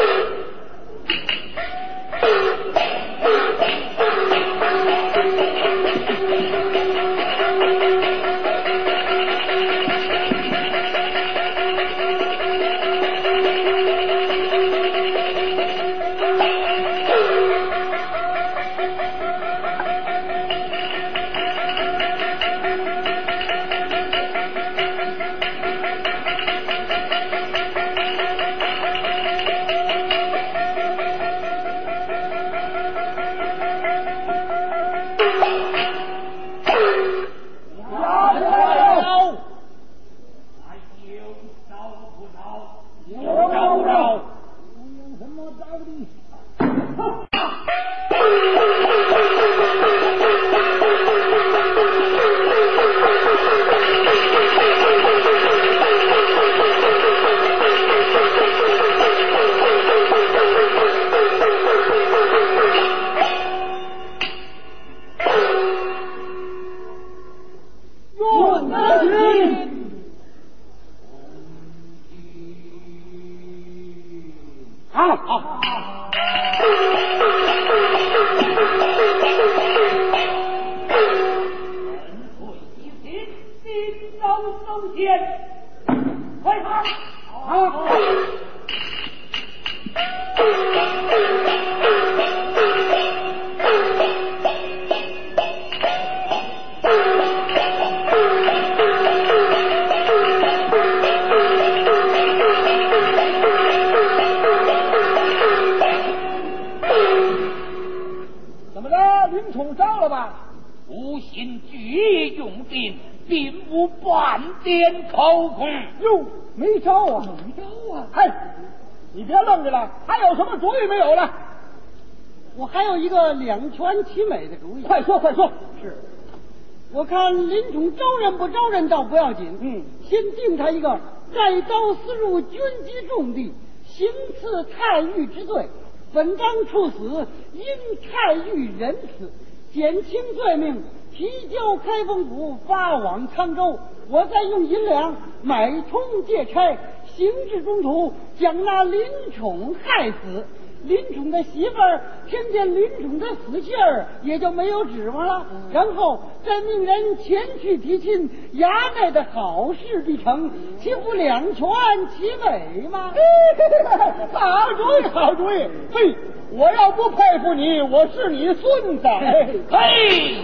无心举义用兵，并无半点口空。 哟，没招啊，没招啊！嗨，你别愣着了，还有什么主意没有了？ 我还有一个两全其美的主意。 快说，快说！ 是，我看林冲招认不招认倒不要紧，先定他一个带刀私入军机重地，行刺太尉之罪，本章处死，因太尉仁慈，减轻罪命，提交开封府，发往沧州。我再用银两买通借差，行至中途，将那林冲害死。林冲的媳妇儿听见林冲的死信儿，也就没有指望了。然后再命人前去提亲，衙内的好事必成，岂不两全其美吗？ 好主意，好主意！嘿，我要不佩服你，我是你孙子。 嘿，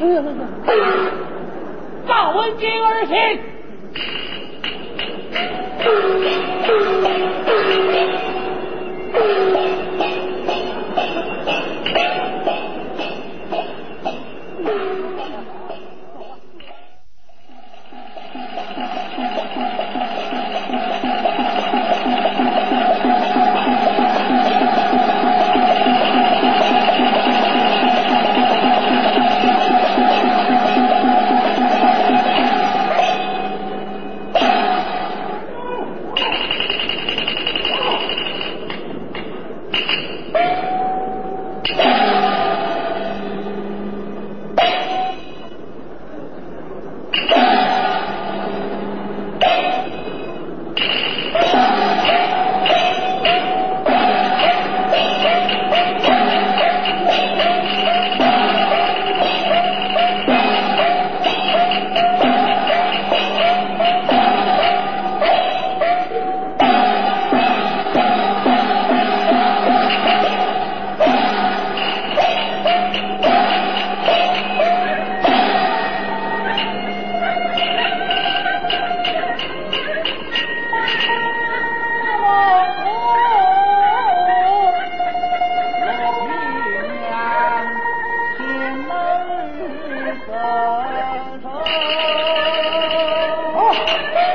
赵文金儿行。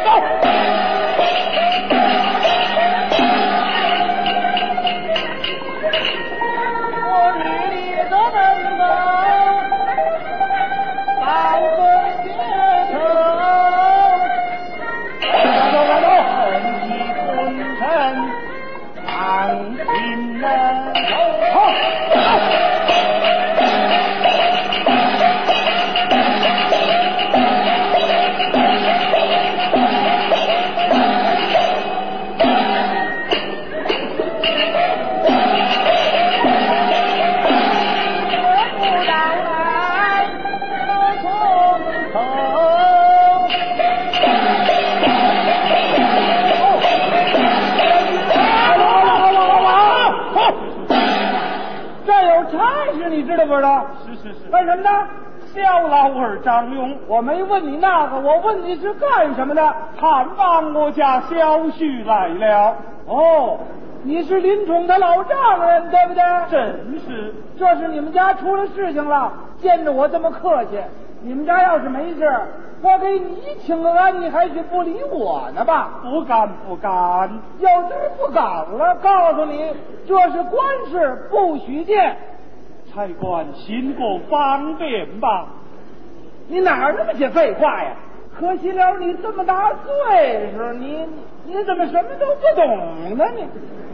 干什么呢？小老儿张勇，我没问你那个，我问你是干什么的？探望我家小婿来了。哦，你是林冲的老丈人，对不对？真是。这是你们家出了事情了，见着我这么客气。你们家要是没事，我给你请个安，你还是不理我呢吧？不敢。要是不敢了，告诉你，这是官事，不许见。差官行过方便吧？你哪儿那么些废话呀？可惜了你这么大岁数，你怎么什么都不懂呢？你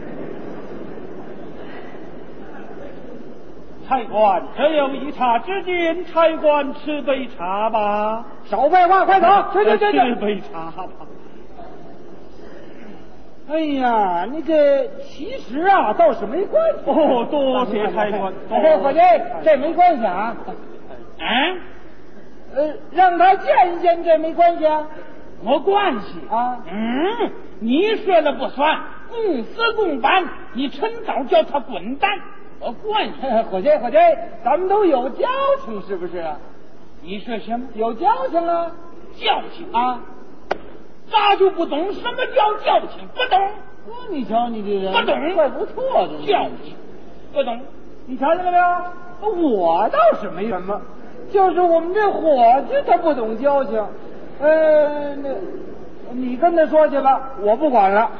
差官，这有一茶之间，差官吃杯茶吧。少废话，快走！吃杯茶吧。哎呀，那个其实啊，倒是没关系。哦，多谢差官。伙计，这没关系啊。让他见一见，这没关系啊。没关系啊。你说了不算，公事公办。你趁早叫他滚蛋，没关系。伙计，咱们都有交情，是不是啊？你说什么？有交情啊？交情啊？咋就不懂什么叫交情？不懂。你瞧你这人不懂，怪不错的。交情不懂，你瞧见了没有？我倒是没什么，就是我们这伙计他不懂交情。你跟他说去吧，我不管了。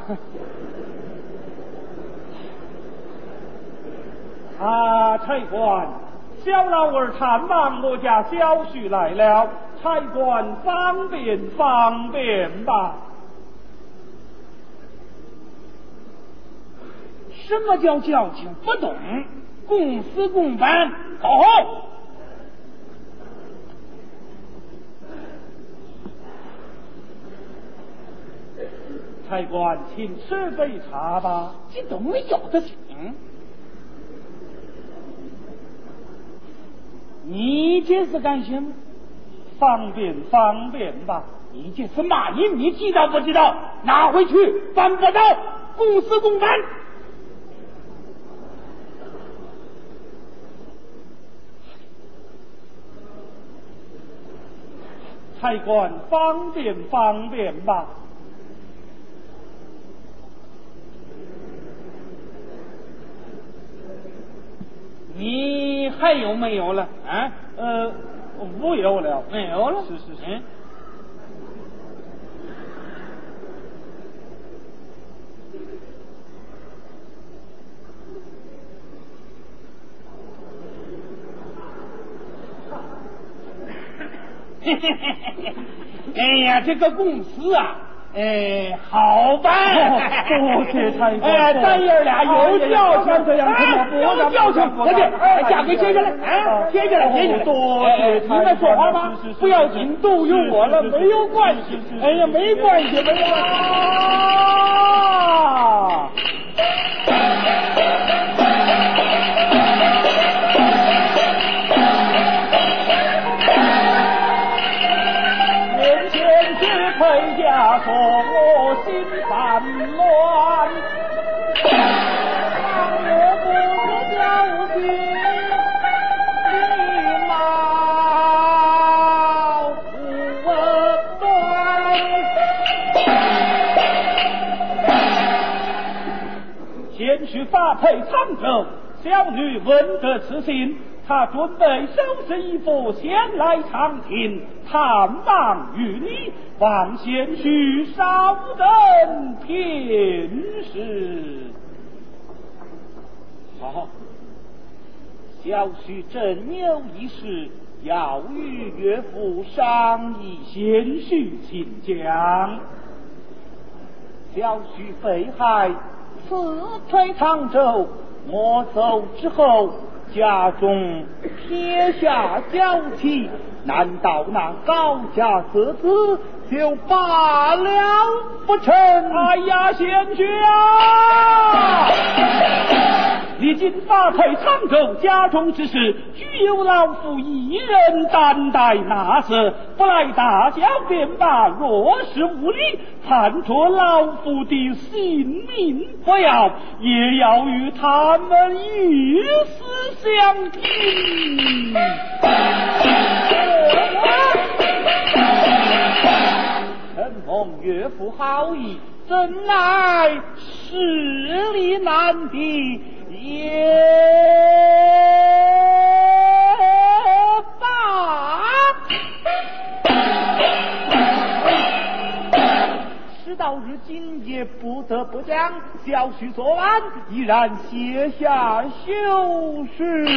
差官，小老儿探望我家小婿来了。差官方便吧？什么叫交情？不懂，公事公办。好，差官，请吃杯茶吧。这都没有的请。你这是干什么？方便吧？你这是骂人，你知道不知道？拿回去，办不到，公事公办。差官，方便吧？你还有没有了？没有了。是。哎呀，这个公司啊，好办。多谢差官。咱爷俩有交情，有交情。伙计，价格接下来，接下来。多谢差官。你们说话吗？不要紧，都有我了，没有关系。哎呀，没关系。回家说我心烦乱，让我不知交情，礼貌不端。先去发配沧州，小女闻得此信， 他准备收拾衣服先来长亭探望于你，望贤婿稍等片时。好，小婿正有一事要与岳父商议，贤婿请讲。小婿被害，辞退沧州，我走之后，家中撇下娇妻，难道那高家色子就罢了不成？哎呀，贤婿啊！你今发配沧州，家中之事俱由老夫一人担待纳事，不来大小便罢。若是无礼，判着老夫的性命不要，也要与他们一死相拼。承蒙岳父好意，真乃势力难敌也罢。事到如今也不得不讲，小婿昨晚依然卸下休饰。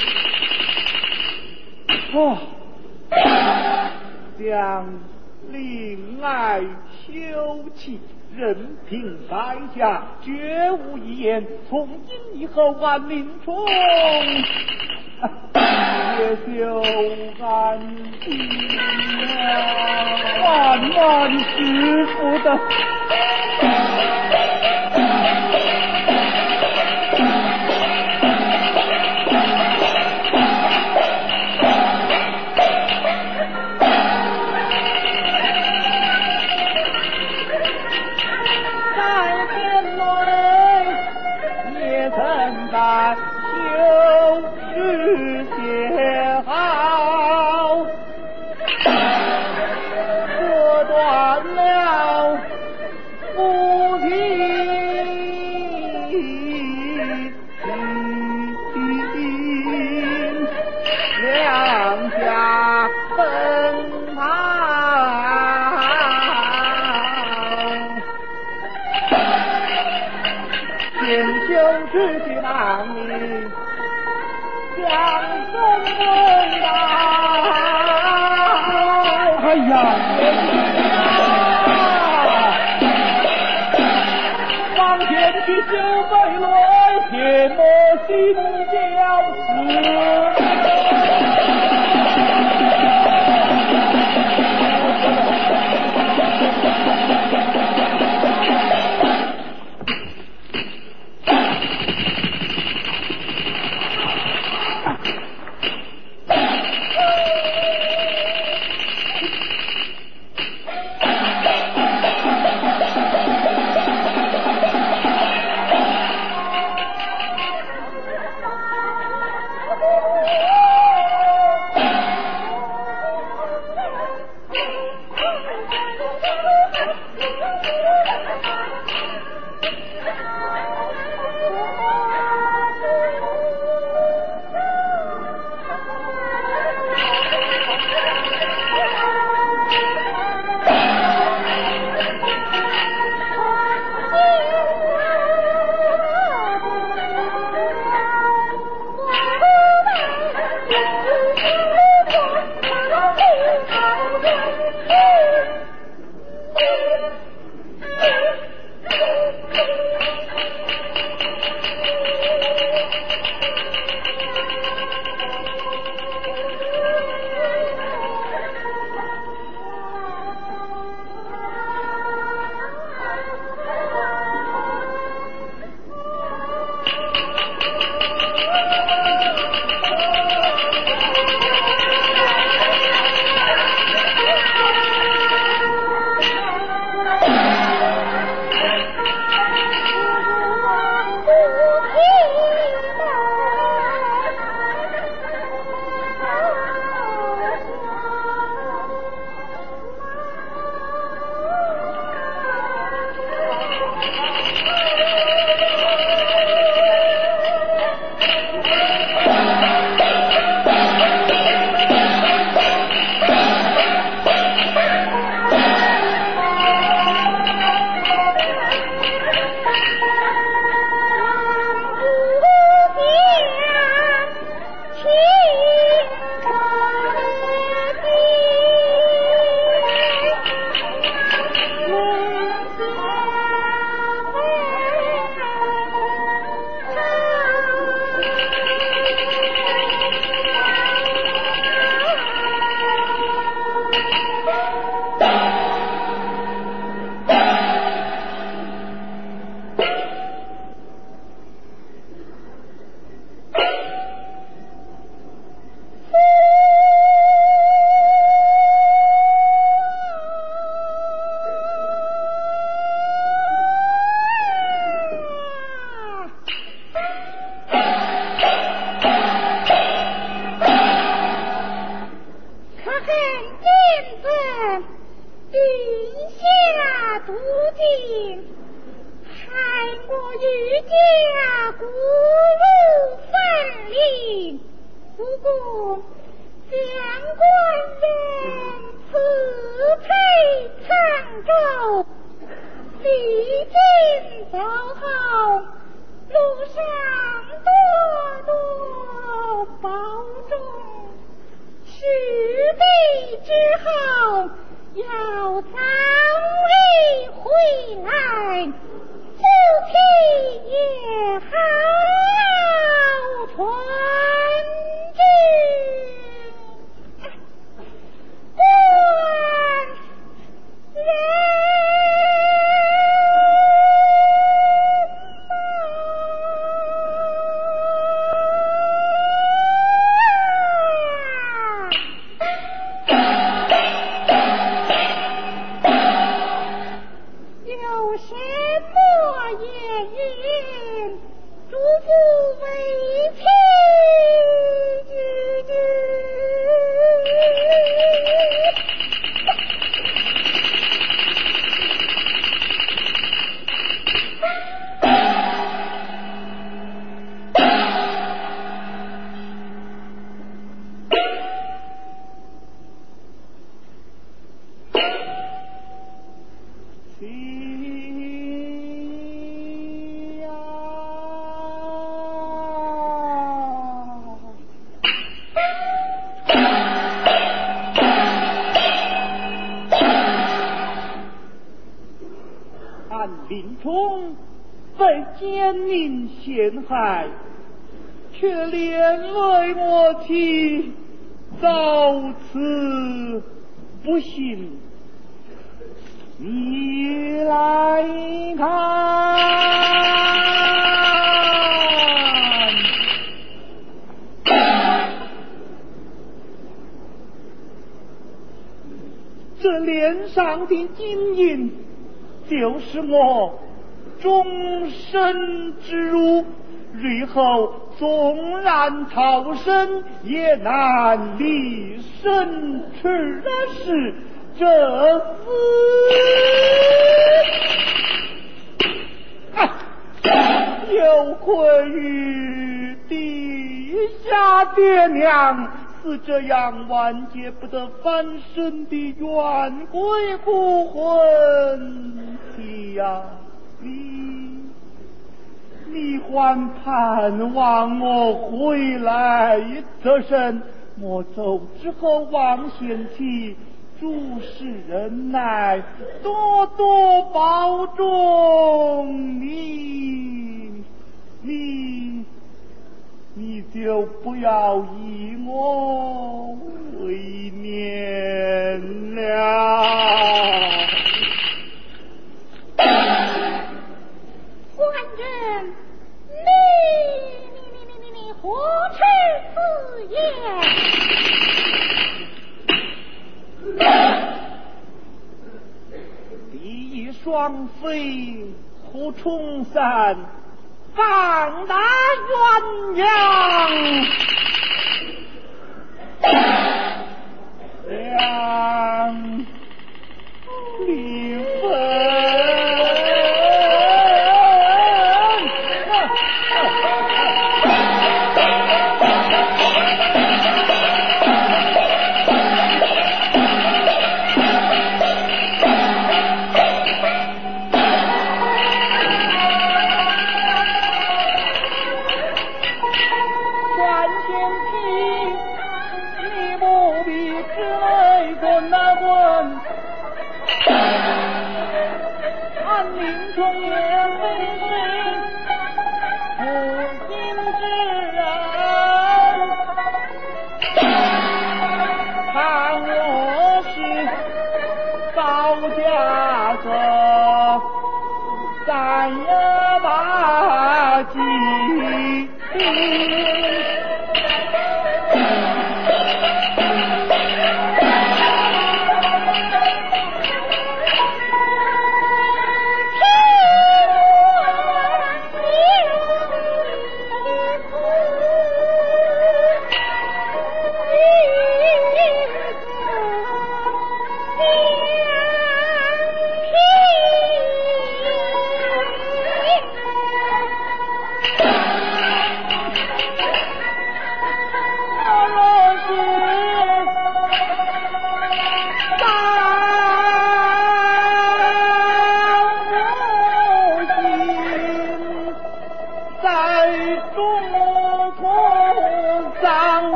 将令爱休妻，任凭在下，绝无一言。从今以后，安民中也就安心了。万万师傅的。休事写好，割断了夫妻两家奔跑，先休事写让你将身问道。哎呀，往前去就被来，切莫心焦死。 途径，害我与家孤入森林。不过将官人赐配沧州，历尽走后，路上多多保重。赤壁之后要早日回来，夫妻也好团聚。官人有什么言语，嘱咐为妻。 林冲被奸佞陷害，却连累我妻遭此不幸。你来看，这脸上的金印就是我终身之辱，日后纵然逃生，也难离身耻的是这厮有愧于地下爹娘，是这样万劫不得翻身的冤鬼孤魂妻呀！你还盼望我回来得胜？我走之后，望贤妻诸事忍耐，多多保重你就不要以我为念了。 官人，你何出此言？ 第一双飞虎冲山，放大鸳鸯，两离分。林冲也非是负心之人，看我是高家的三爷八吉。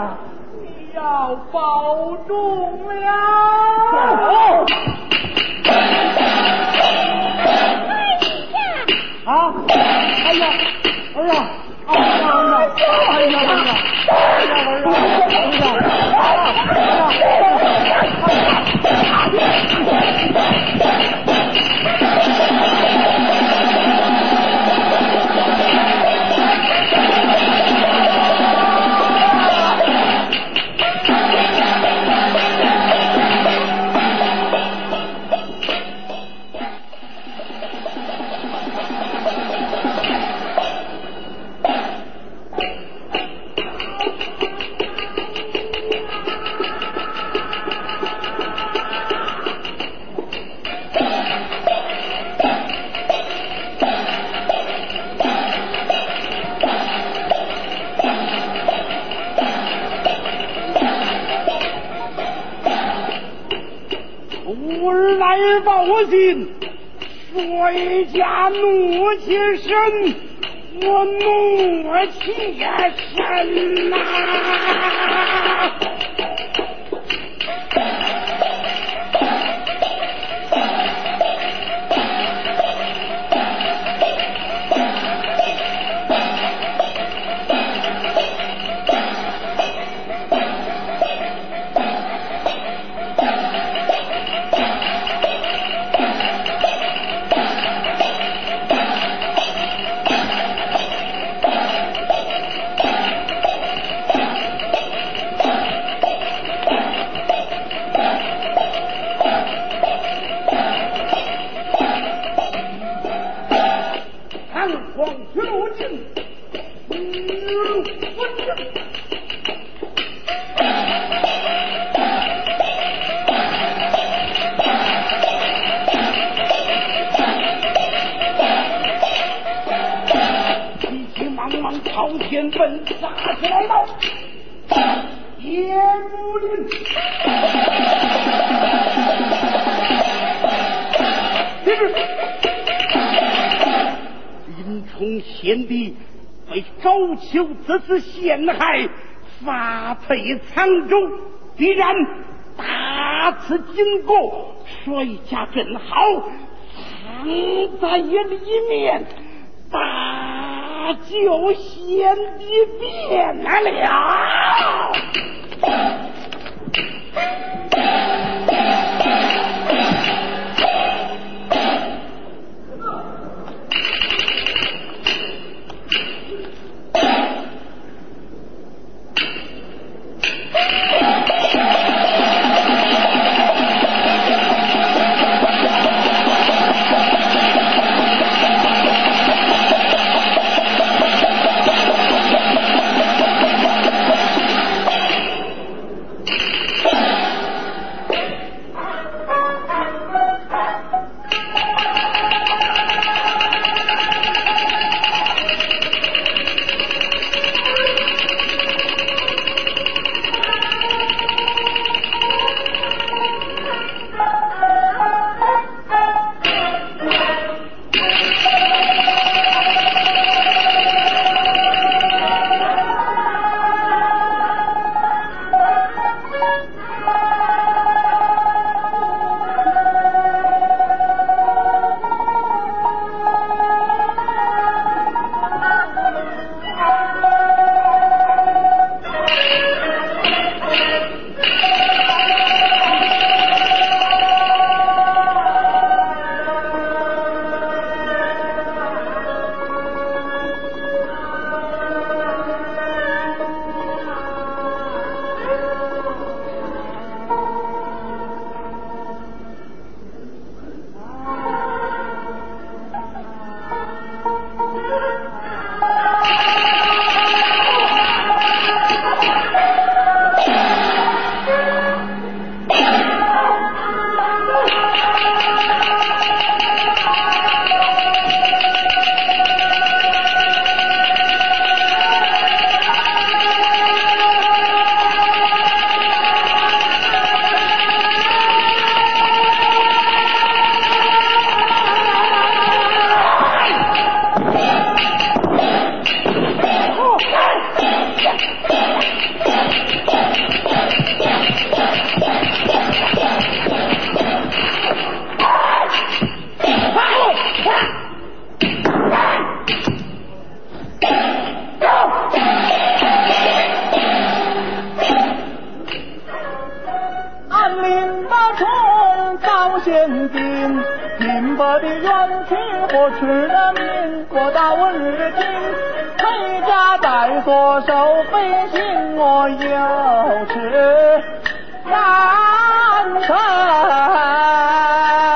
呀，你要保重了。啊！哎呀！哎呀！哎呀！哎呀！哎呀！ 来报信，水家怒气深，我怒气深呐！朝天奔杀起来到野木林，这是林冲贤弟被高俅这次陷害，发配沧州，必然大此经过，水家正好藏在里面，大救贤弟变了。 先进，拼搏的元气不吃人民，我大文日进，回家再做手背心，我有吃难成。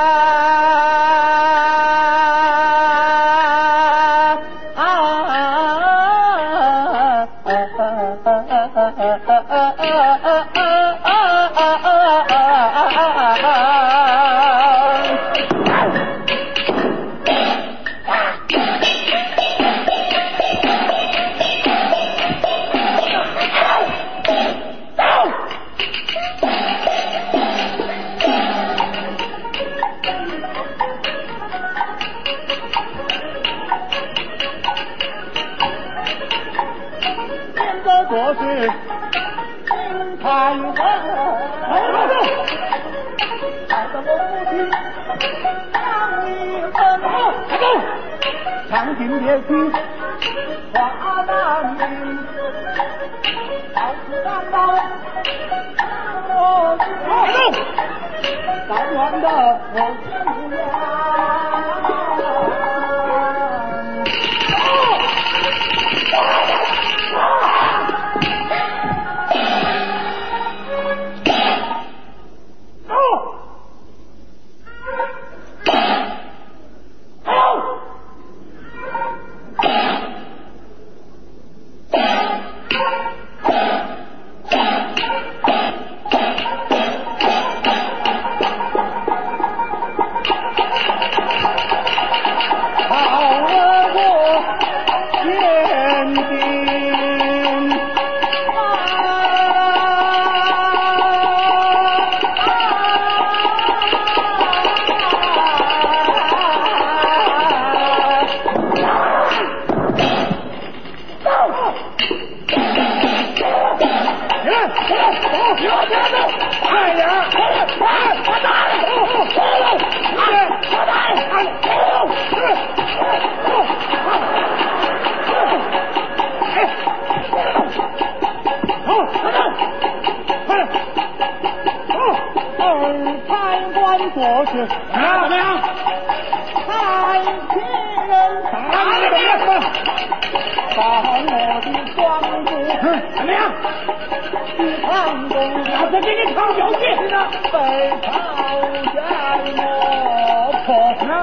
做事心太稳，害得我父亲让你分后，强行别去华南民，到处张刀，我早晚的我心做事怎么样？太平人打你的样子，把我的双足怎么样？去唱功，老子给你唱小戏呢，被朝鲜磨破呢。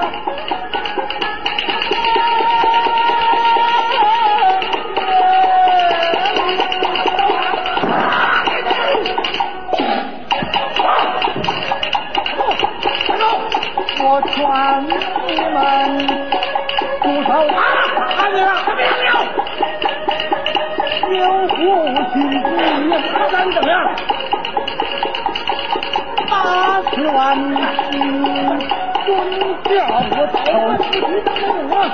我劝你们不守看你了，怎么样？有福气不咱怎么样？80万姓遵教我头去的路啊！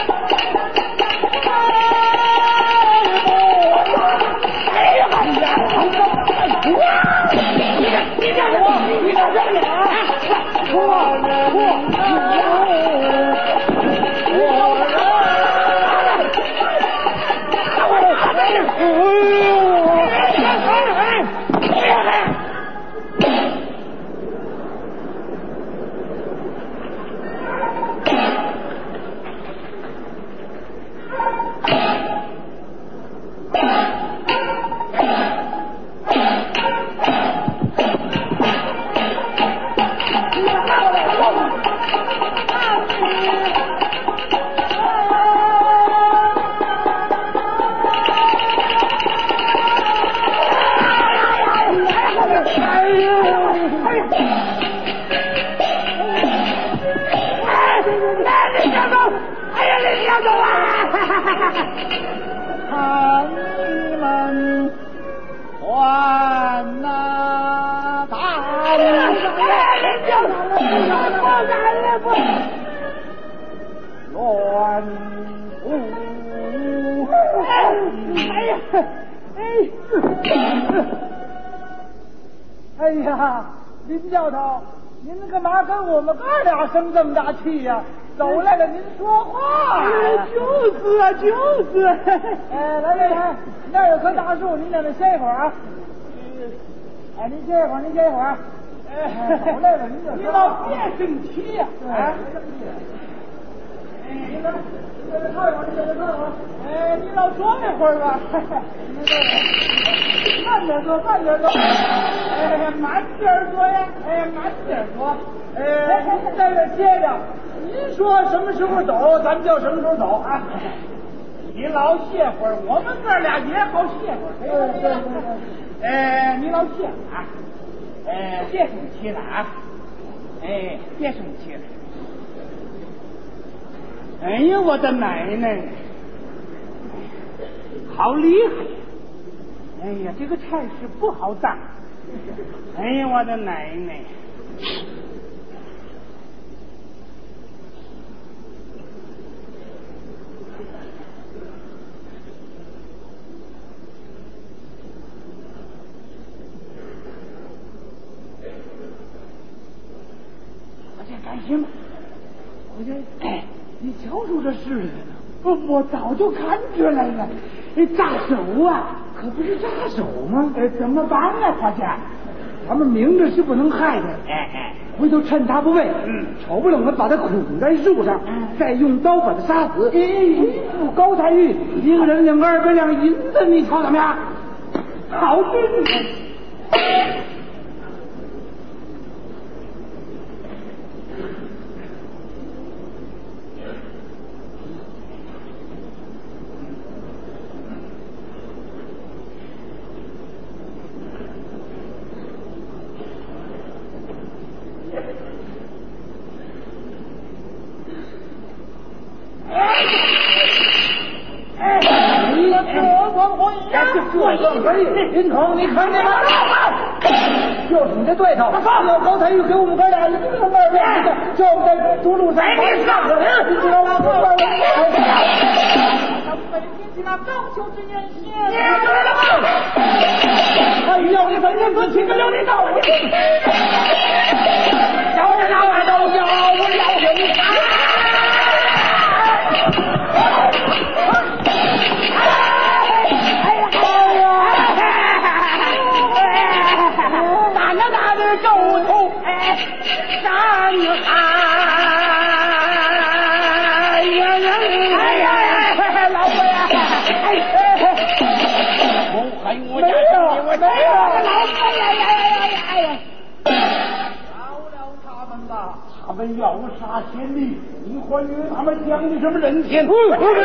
哎呀呀！你让我看你们还哪打乱哎呀，林教头，您干嘛跟我们哥俩生这么大气呀？走来了，您说话呀！就是。哎，来，那有棵大树，您在那歇一会儿啊。哎，您歇一会儿。 好来了，你老别生气呀！你老坐一会儿吧。慢点坐，慢点坐。慢点坐呀，慢点坐。在这歇着。您说什么时候走，咱们就什么时候走啊。你老歇会儿，我们哥俩也好歇会儿。你老歇啊。别生气了啊！别生气了。哎呀，我的奶奶，好厉害！哎呀，这个差事不好当。哎呀，我的奶奶！行了，你瞧出这事来了？我早就看出来了。炸手啊，可不是炸手吗？怎么办啊，花家？咱们明着是不能害他。回头趁他不备，丑不冷的把他捆在树上，再用刀把他杀死。付高太玉1人领200两银子，你瞧怎么样？好军人。林冲，你看见吗？就是你的对头。要高太玉给我们哥俩1人200两，就在竹路上。你上个人，你知道吗？ 他北京去那高俅之言行， 你知道吗？哎呦，你本人起个流你道理，要是哪外都要我要你大的狗头山海呀，老婆呀！我没有，老婆呀！饶了他们吧，他们要杀先帝，你还以为他们讲的什么人情？老佛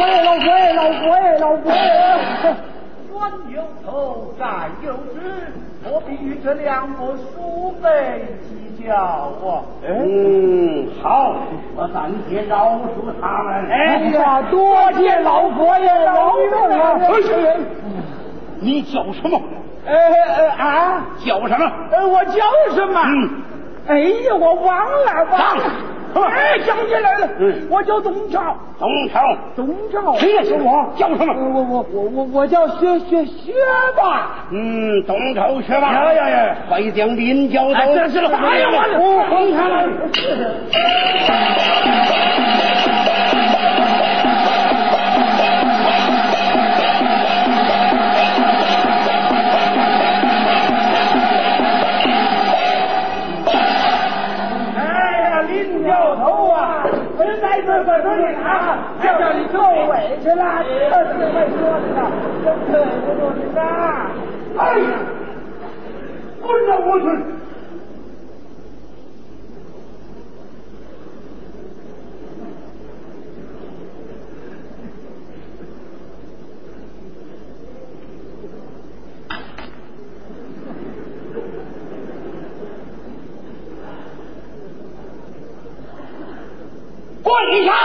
爷！冤有头，债有主，我必与这2国叔辈计较啊！ 好，我暂且饶恕他们。 哎呀，多谢老佛爷饶命啊！ 你叫什么？叫什么？ 我叫什么？哎呀，我忘了。想起来了，我叫董超。谁也是我？叫什么？我叫薛霸。 董超薛霸。快将林教头。 这是了。哎呀，我看了。叫你受委屈了，这是会说的呢，真对不住你呐！ 哎呀，不让我去！跪下！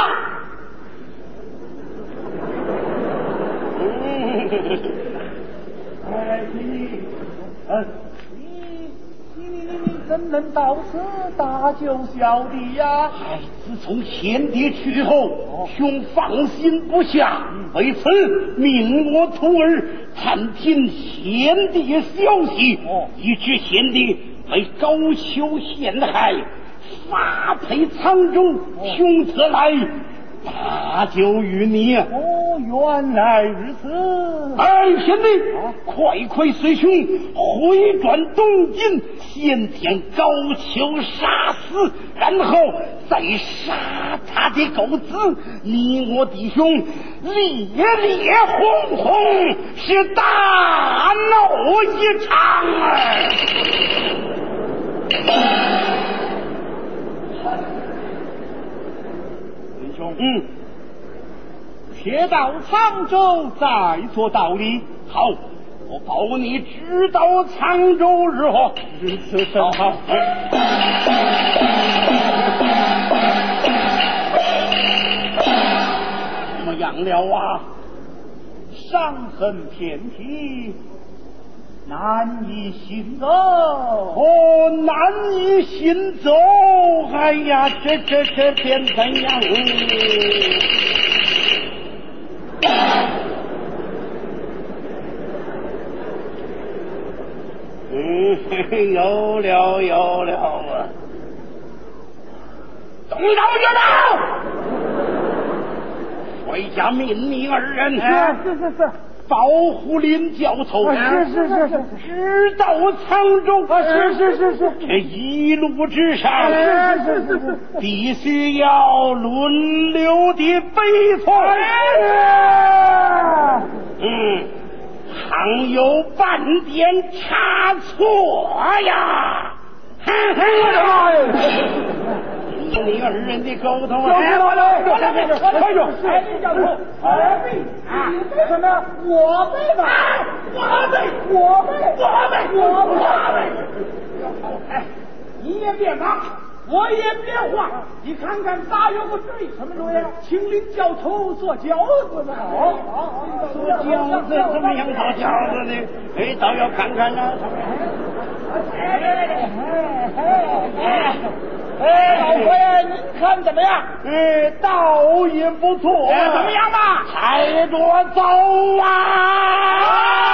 你怎能到此大救小弟呀？ 自从先帝去后，兄放心不下，为此命我徒儿探听先帝消息，以致先帝被高俅陷害，发配藏中，兄特来大救于你。 哦，原来如此。 哎，贤弟，快随兄回转东晋，先将高俅杀死，然后再杀他的狗子。你我弟兄烈轰轰，是大闹一场弟兄，且到沧州再做道理。 好，我保你直到沧州日何？ 如此甚好。 怎么样了啊？ 伤痕遍体，难以行走。 难以行走。哎呀，这便怎样？有了啊！东道绝道，帅家命你二人是， 保护林教头， 是， 直到沧州， 是， 这一路之上， 是， 必须要轮流的背负。倘有半点差错呀，你二人的沟通啊！ 快住！林教头，何必啊？什么？我背吧？我背！哎，你也别忙，我也别慌。你看看咋有个主意？什么主意？请林教头做饺子吧。好， 做饺子怎么样？做饺子呢？哎，倒要看看呢。 老爷，您看怎么样？倒也不错。怎么样吧？ 踩着走啊！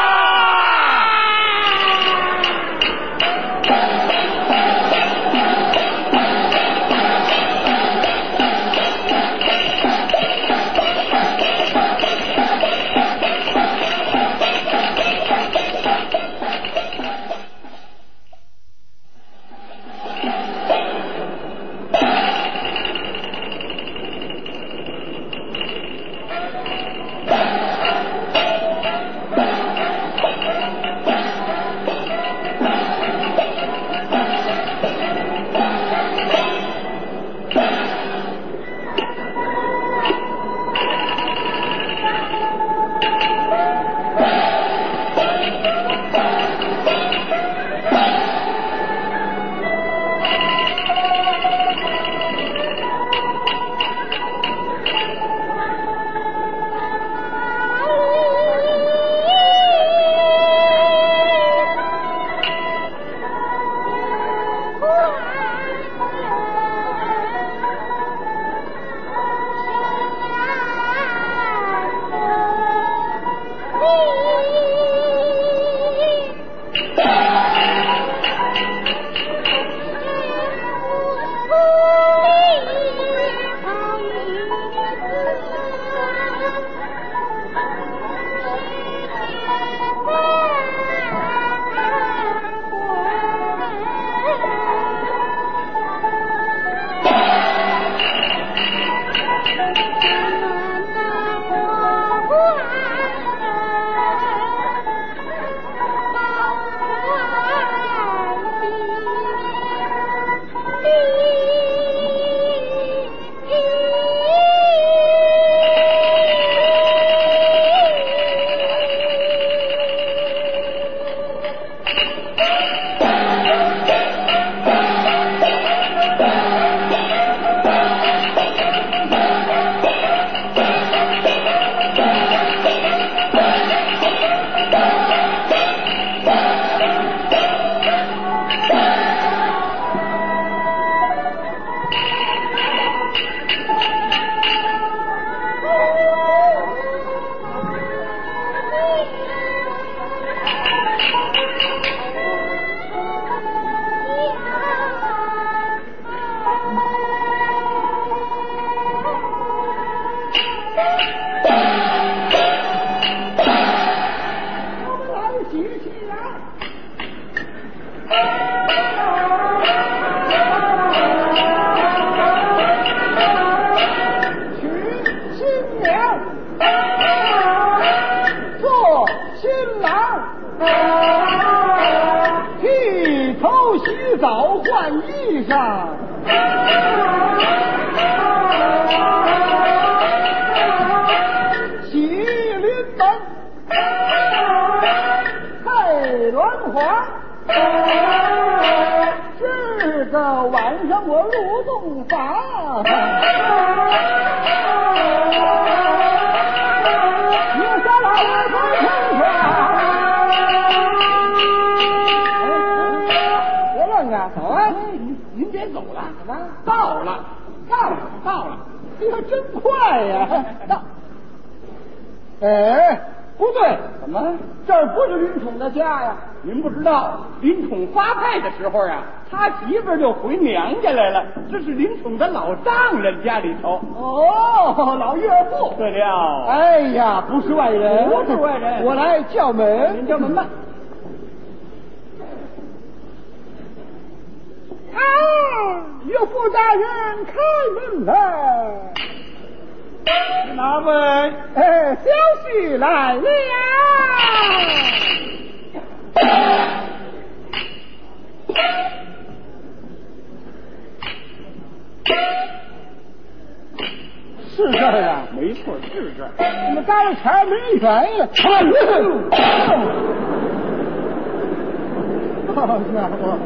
洗澡换衣裳，洗临门，开鸾花。这个晚上我入洞房，你说老爷在城上。走啊！您别走了，怎么到了？哎呀，真快呀！到，哎，不对，怎么这儿不是林冲的家呀？您不知道，林冲发配的时候啊，他媳妇就回娘家来了，这是林冲的老丈人家里头。哦，老岳父。对了。哎呀，不是外人，不是外人，我来叫门，您叫门吧。啊！岳父大人开门了，哪位？消息来了。是这儿啊？没错，是这儿。怎么刚才没原因？好家伙！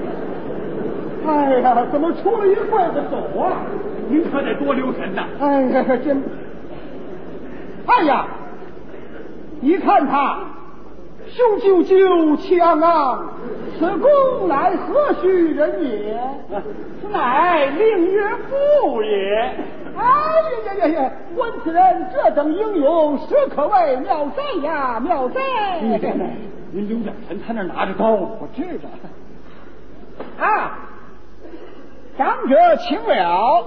哎呀，怎么出了一会子手啊？您可得多留神呐！哎呀，真……哎呀，你看他雄赳赳，强昂，此公乃何许人也？此乃令岳父也。哎呀！观此人这等英勇，实可谓妙哉呀，妙哉！您留点神，他那拿着刀，我知道。啊！长者请了，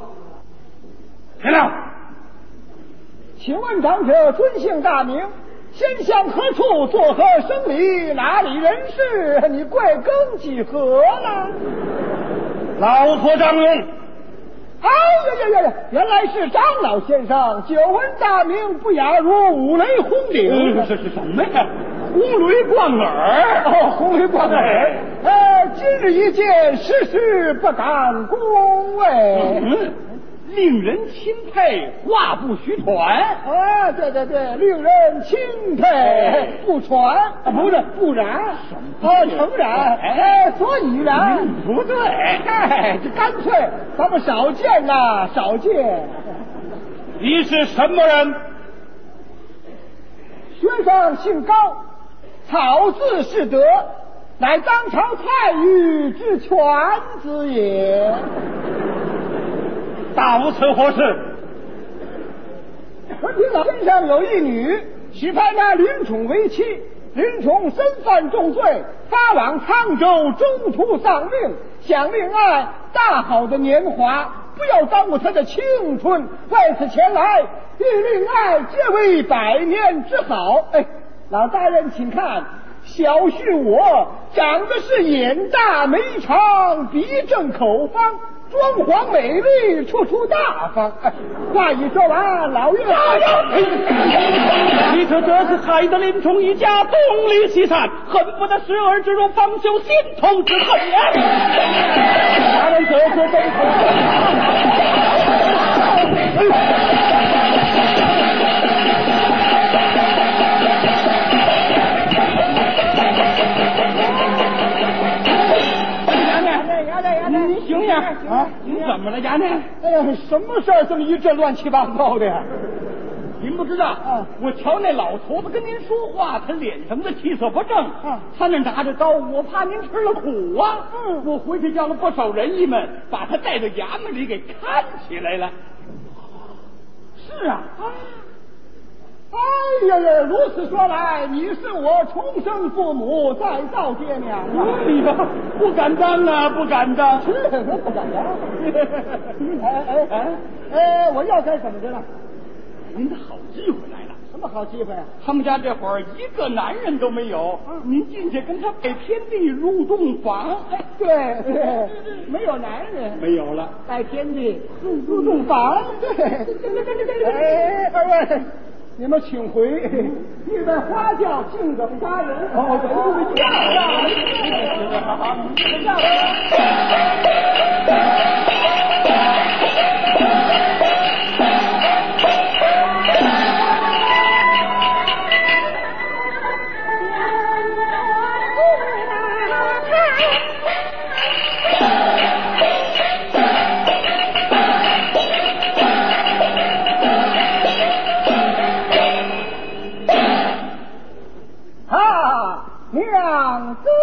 请问长者尊姓大名？先向何处，作何生理？哪里人士？你贵庚几何呢？ 老婆张勇。 哎呀！原来是张老先生，久闻大名，不亚如五雷轰顶。 这是什么呀？红雷贯耳。 哦，红雷贯耳。今日一见，时不敢恭维。令人钦佩，话不虚传。对，令人钦佩，不传不是不然。诚然。所以然。 不对。 这干脆咱们少见呐，少见。 你是什么人？ 学生姓高，草字是德，乃当朝蔡馀之犬子也。 到此何事？ 我听老先生有一女，许派那林冲为妻，林冲身犯重罪，发往沧州，中途丧命，想令爱大好的年华，不要耽误他的青春，为此前来，欲令爱结为百年之好。老大人请看，小婿我长得是眼大眉长，鼻正口方，装潢美丽，处处大方。话已说完，老岳你这是害得林冲一家东离西散，恨不得十儿之辱，方休心头之恨也。 大人这是真你醒醒啊！你怎么了，丫娘？ 哎呀，什么事儿这么一阵乱七八糟的呀？ 您不知道，我瞧那老头子跟您说话，他脸上的气色不正，他那拿着刀，我怕您吃了苦啊。我回去叫了不少人役们，把他带到衙门里给看起来了。 是啊。哎呀，如此说来，你是我重生父母，再造爹娘啊！ 哎呀，不敢当啊，不敢当， 是不敢当。我要该怎么着了？ 您的好机会来了。 什么么好机会啊？ 他们家这会儿一个男人都没有，你进去跟他拜天地入洞房。 对，没有男人， 没有了， 拜天地入洞房。对，哎，二位，你们请回，预备花轿敬等家人。哦，等住驾了，好，你驾娘子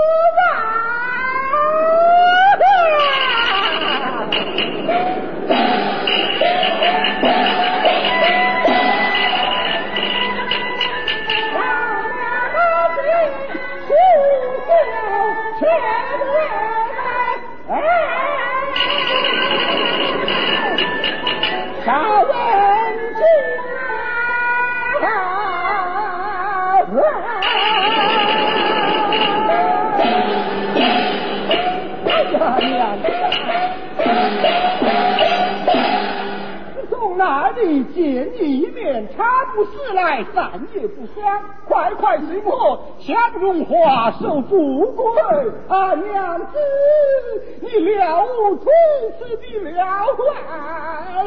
从哪里见你一面，茶不思来，饭也不想，快快随我相拥花手富贵。啊，娘子，你了无从此的了啊！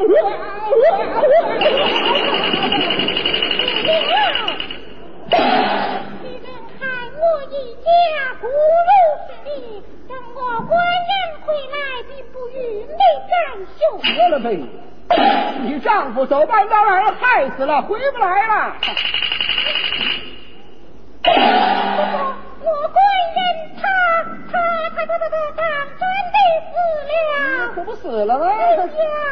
你能看我一家不如是你，等我官人回来，必不与你再休。 得了呗，你丈夫走半道让人害死了，回不来了。 我官人他当真的死了， 这不死了吗？ 要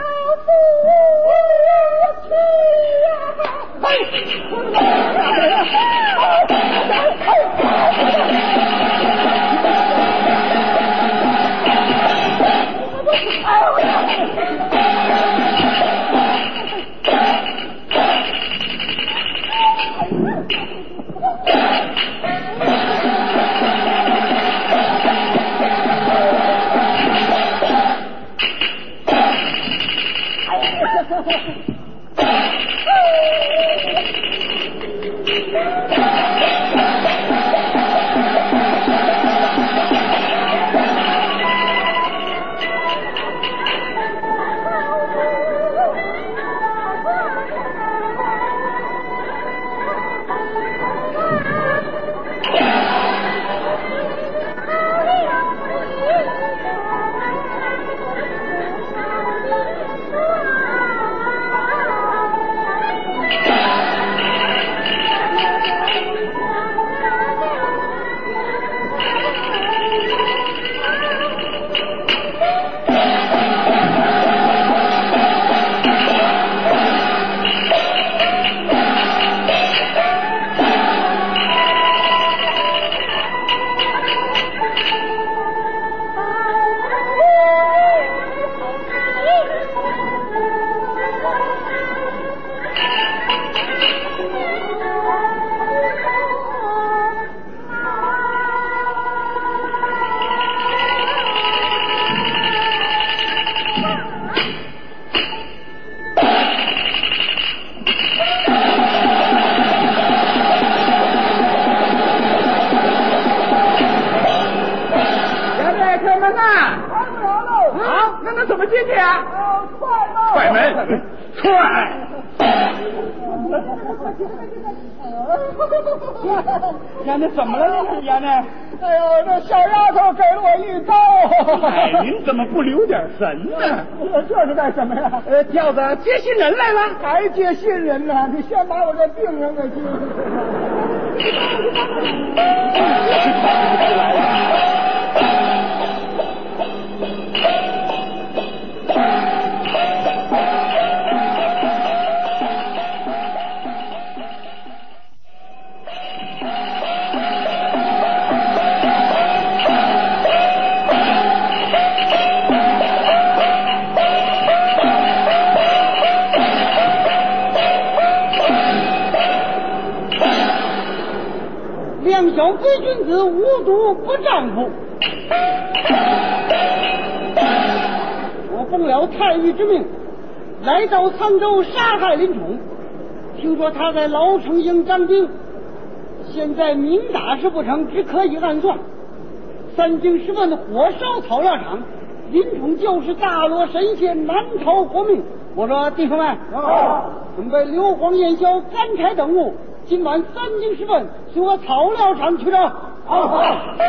怎么进去啊？ 快门，快！ 丫娘怎么了？丫娘， 哎呦，这小丫头给了我一刀。 哎，您怎么不留点神呢？ 这是干什么呀？ 叫的接新人来了， 还接新人呢？你先把我这病人给接来了。 贵君子无毒不丈夫。我奉了太尉之命，来到沧州杀害林冲。听说他在老城营张兵，现在明打是不成，只可以暗算。3更时分，火烧草料场，林冲就是大罗神仙，难逃活命。我说弟兄们，准备硫磺、烟硝、干柴等物，今晚3更时分，随我草料场去找。好。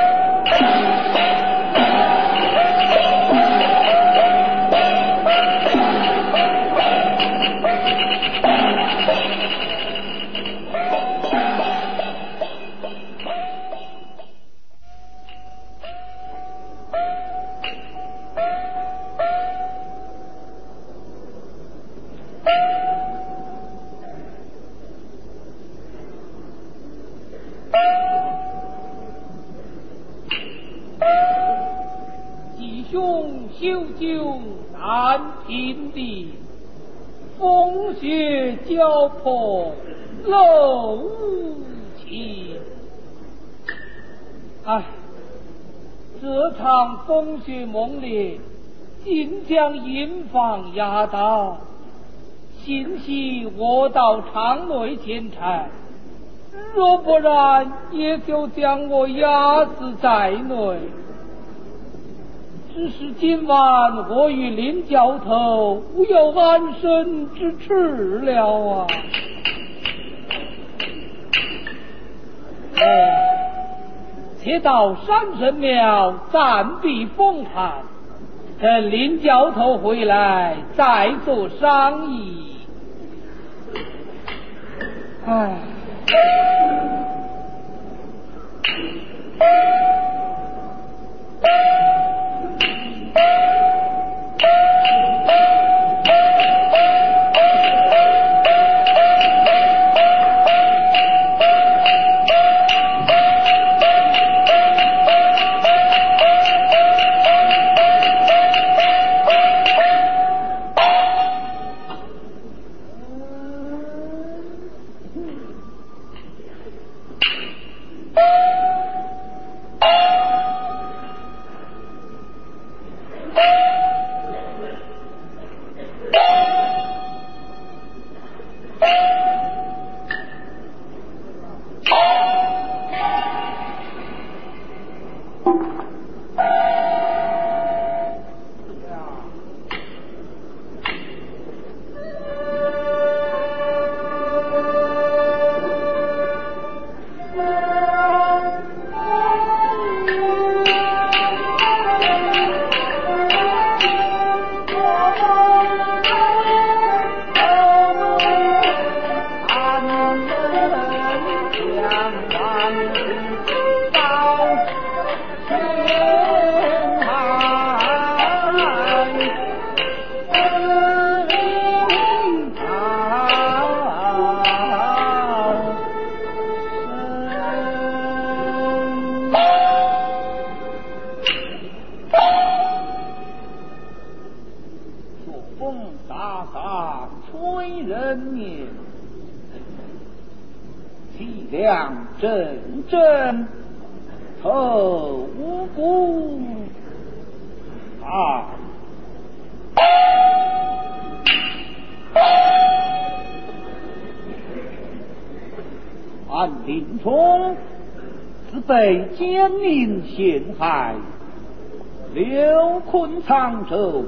修旧难平地，风雪交迫漏无情。这场风雪猛烈，竟将营房压倒。幸系我到场内监察，若不然，也就将我压死在内。只是今晚我与林教头无有安身之处了啊！且到山神庙暂避风寒，等林教头回来再做商议。真头无辜按林冲自被奸佞陷害，留困沧州，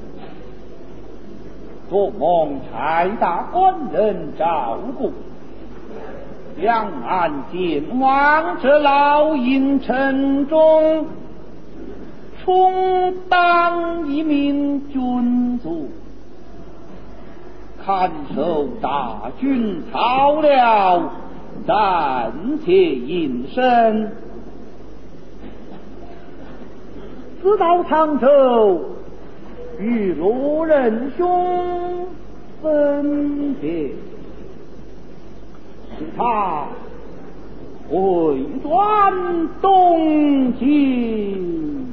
多蒙差大官人照顾，两岸见望这老营城中，充当一名军卒，看守大军草料，暂且隐身。自到沧州，与罗仁兄分别，使他回转东京，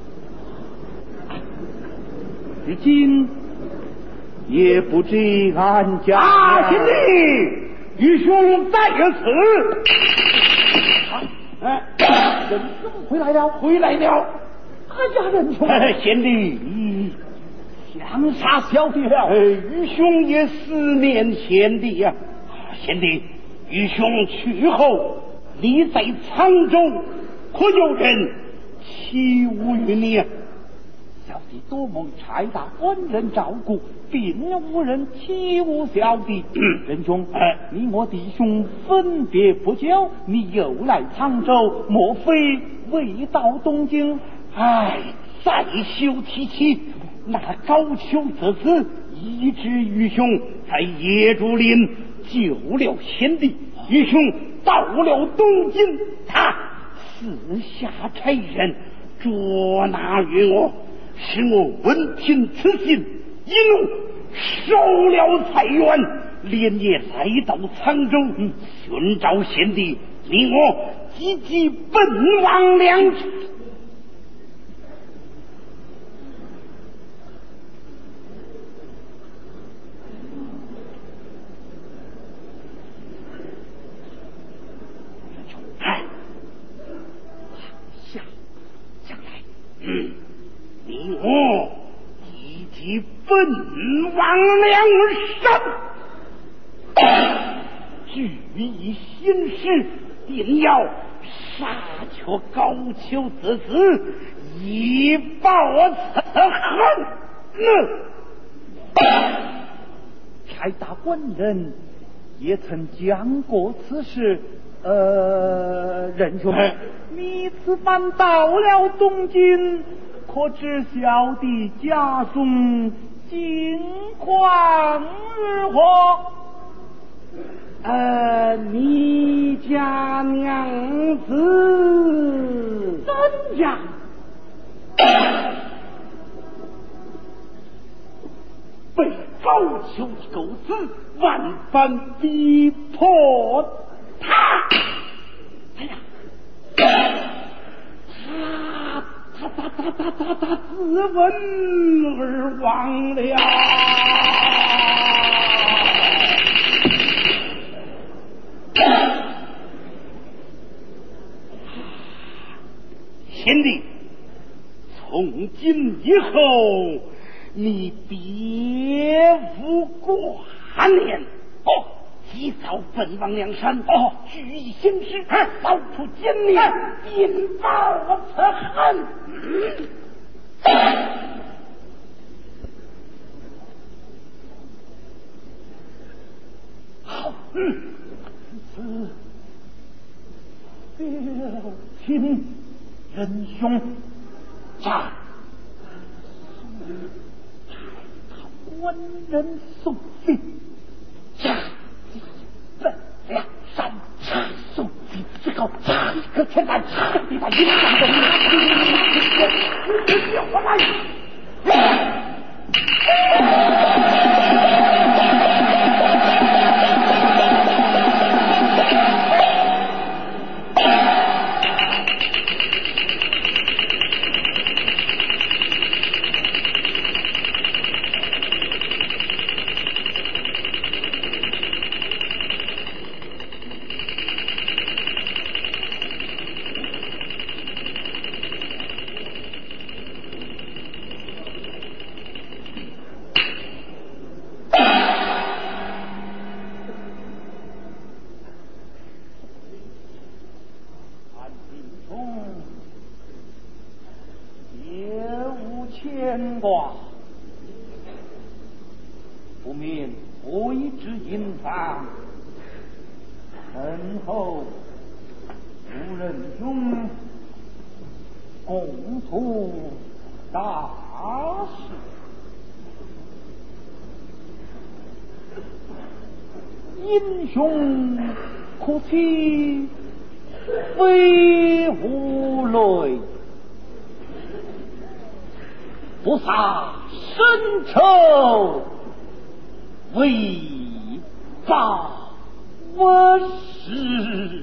至今也不知安家。 兄弟，愚兄在此。 仁兄回来了， 回来了。 哎呀，仁兄， 贤弟， 想杀小弟了。 愚兄也思念贤弟呀。贤弟，愚兄去后，你在沧州，可有人欺侮于你？ 小弟多蒙差大官人照顾，并无人欺侮小弟。仁兄，你我弟兄分别不久，你又来沧州，莫非未到东京？ 再休提起，那高俅这子医治愚兄，在野竹林救了贤弟。愚兄到了东京，他私下差人捉拿于我，使我闻听此信，一怒收了财源，连夜来到沧州，寻找贤弟。你我急急奔往两处。你我一起奔往梁山，据以行事，定要杀却高俅之子，以报此恨。 差大官人也曾讲过此事。仁兄，你此番到了东京，可知小弟家中情况如何？ 你家娘子怎样？ 被高俅狗子万般逼迫。他自刎而亡了。贤弟，从今以后，你别无挂念。及早奔往梁山，据以行事，扫除奸孽，尽报此恨。 好，此请仁兄战，官人送信。奔梁山，送信之后，一个前来，你把营长的你我来。牵挂，不免挥之引返，身后无仁兄共图大事。英雄可惜非无泪，不杀深仇为报我时。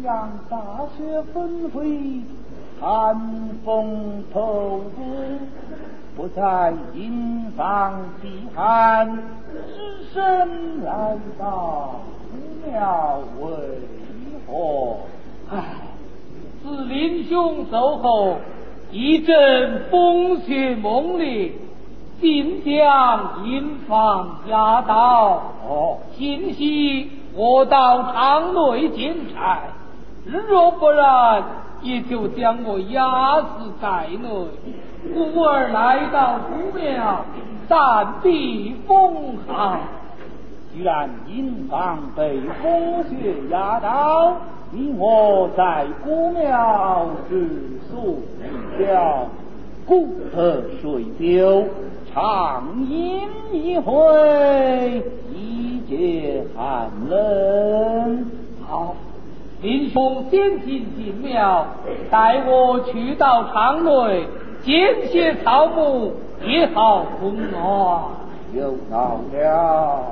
阳大雪纷飞，寒风透骨，不在营房避寒，只身来到寺庙为何？ 唉，自林兄走后，一阵风雪猛烈，竟将营房压倒。幸惜我到堂内监差，若不然，也就将我压死在内。故而来到寺庙，暂避风寒。 既然营房被风雪压倒，你我在古庙之宿一觉，故得水酒，畅饮一回，以解寒冷。 好，林兄先进进庙，待我去到场内，见些草木，也好供暖。 有道了。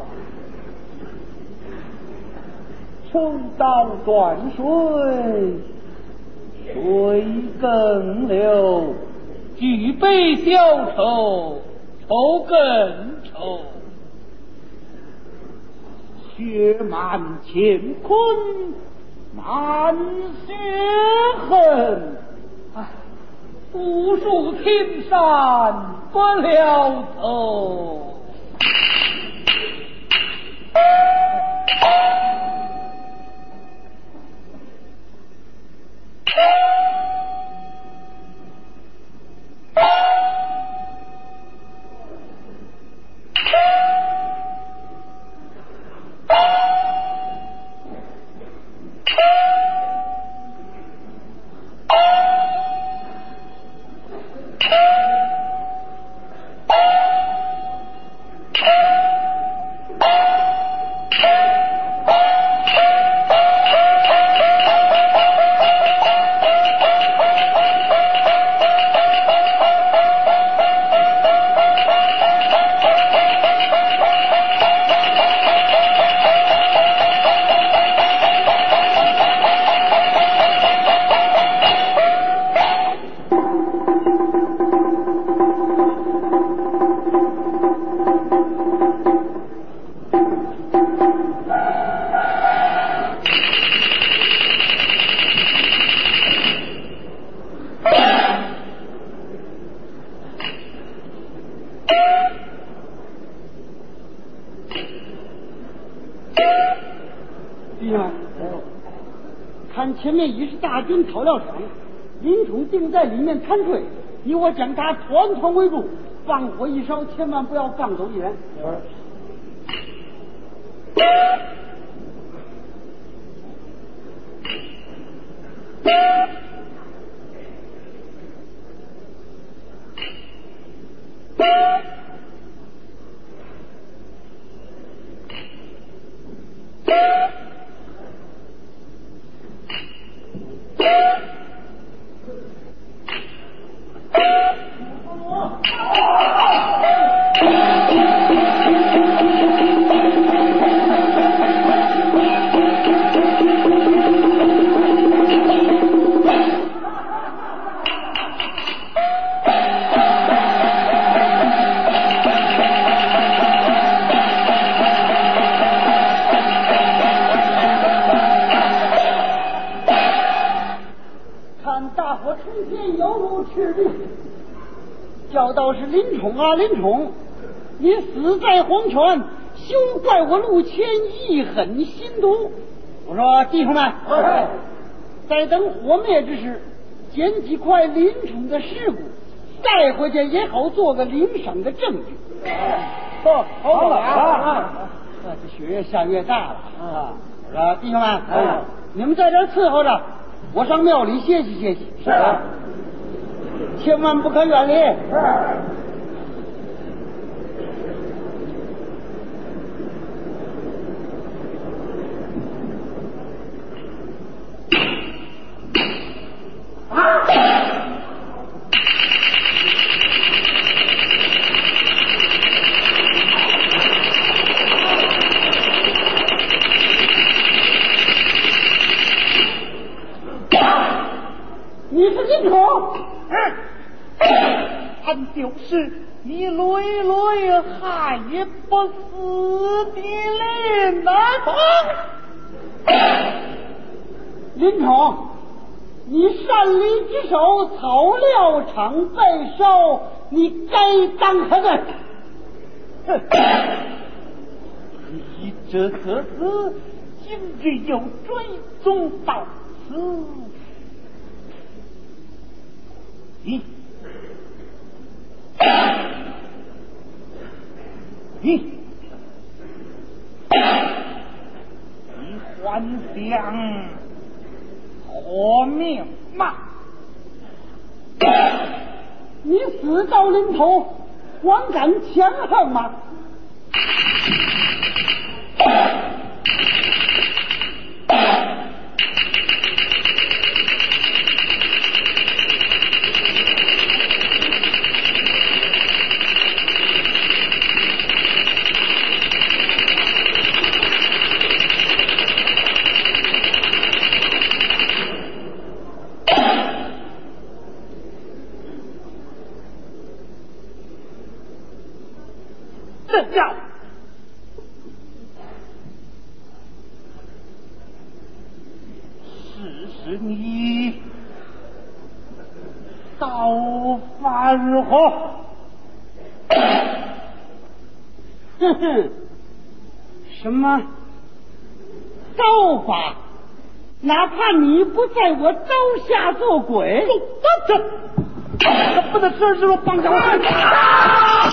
抽刀断水，水更流， 举杯消愁，愁更愁。 雪满乾坤，满血痕。 唉，不数天山不了头。 看前面已是大军讨了场，林冲定在里面贪睡，你我将他团团围住，放火一烧，千万不要放走一人。教导是林冲啊，林冲，你死在黄泉，休怪我陆谦一狠心毒。我说弟兄们，在等火灭之时，捡几块林冲的尸骨带回去，也好做个领赏的证据。好了啊！这雪越下越大了啊！我说弟兄们，你们在这儿伺候着，我上庙里歇息歇息。是啊。千万不可远离。 林冲， 俺就是你累累还不死的林南风。 林冲，你擅离职守，草料场被收，你该当何罪？ 你这个子今日又追踪到此，你还想活命吗？ 你死到临头，还敢强横吗？ 这叫试试你刀法如何？ 哼哼，什么刀法？哪怕你不在我刀下做鬼， 这不能这时候绑架我！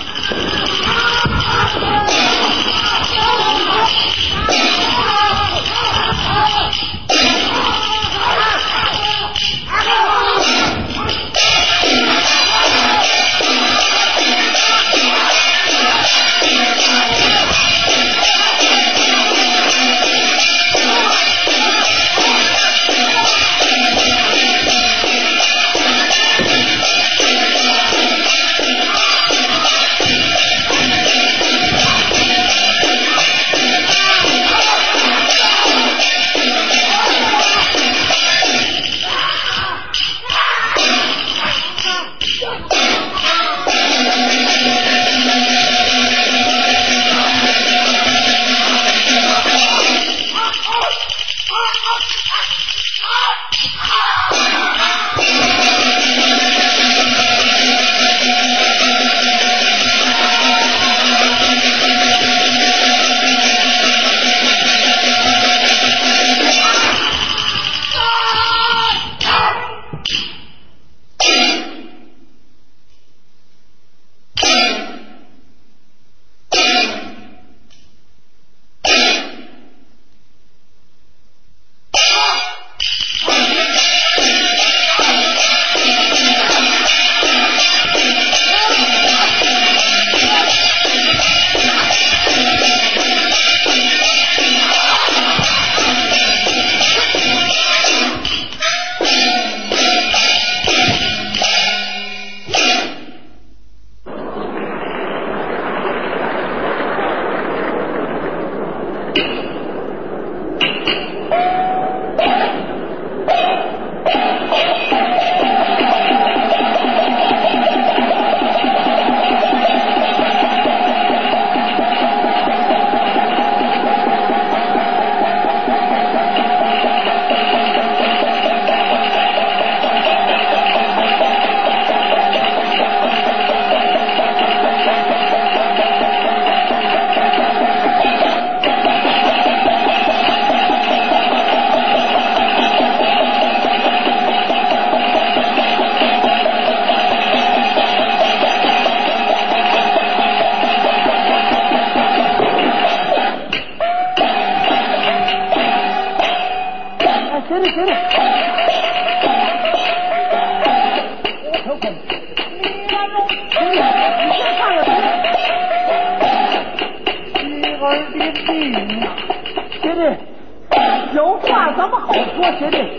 兄弟，有话咱们好说，兄弟。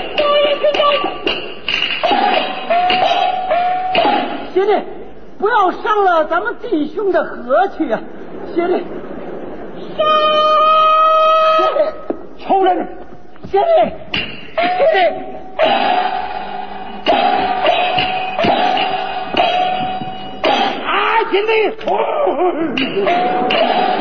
兄弟，不要伤了咱们弟兄的和气啊！兄弟，兄弟，仇人，兄弟，兄弟。 你！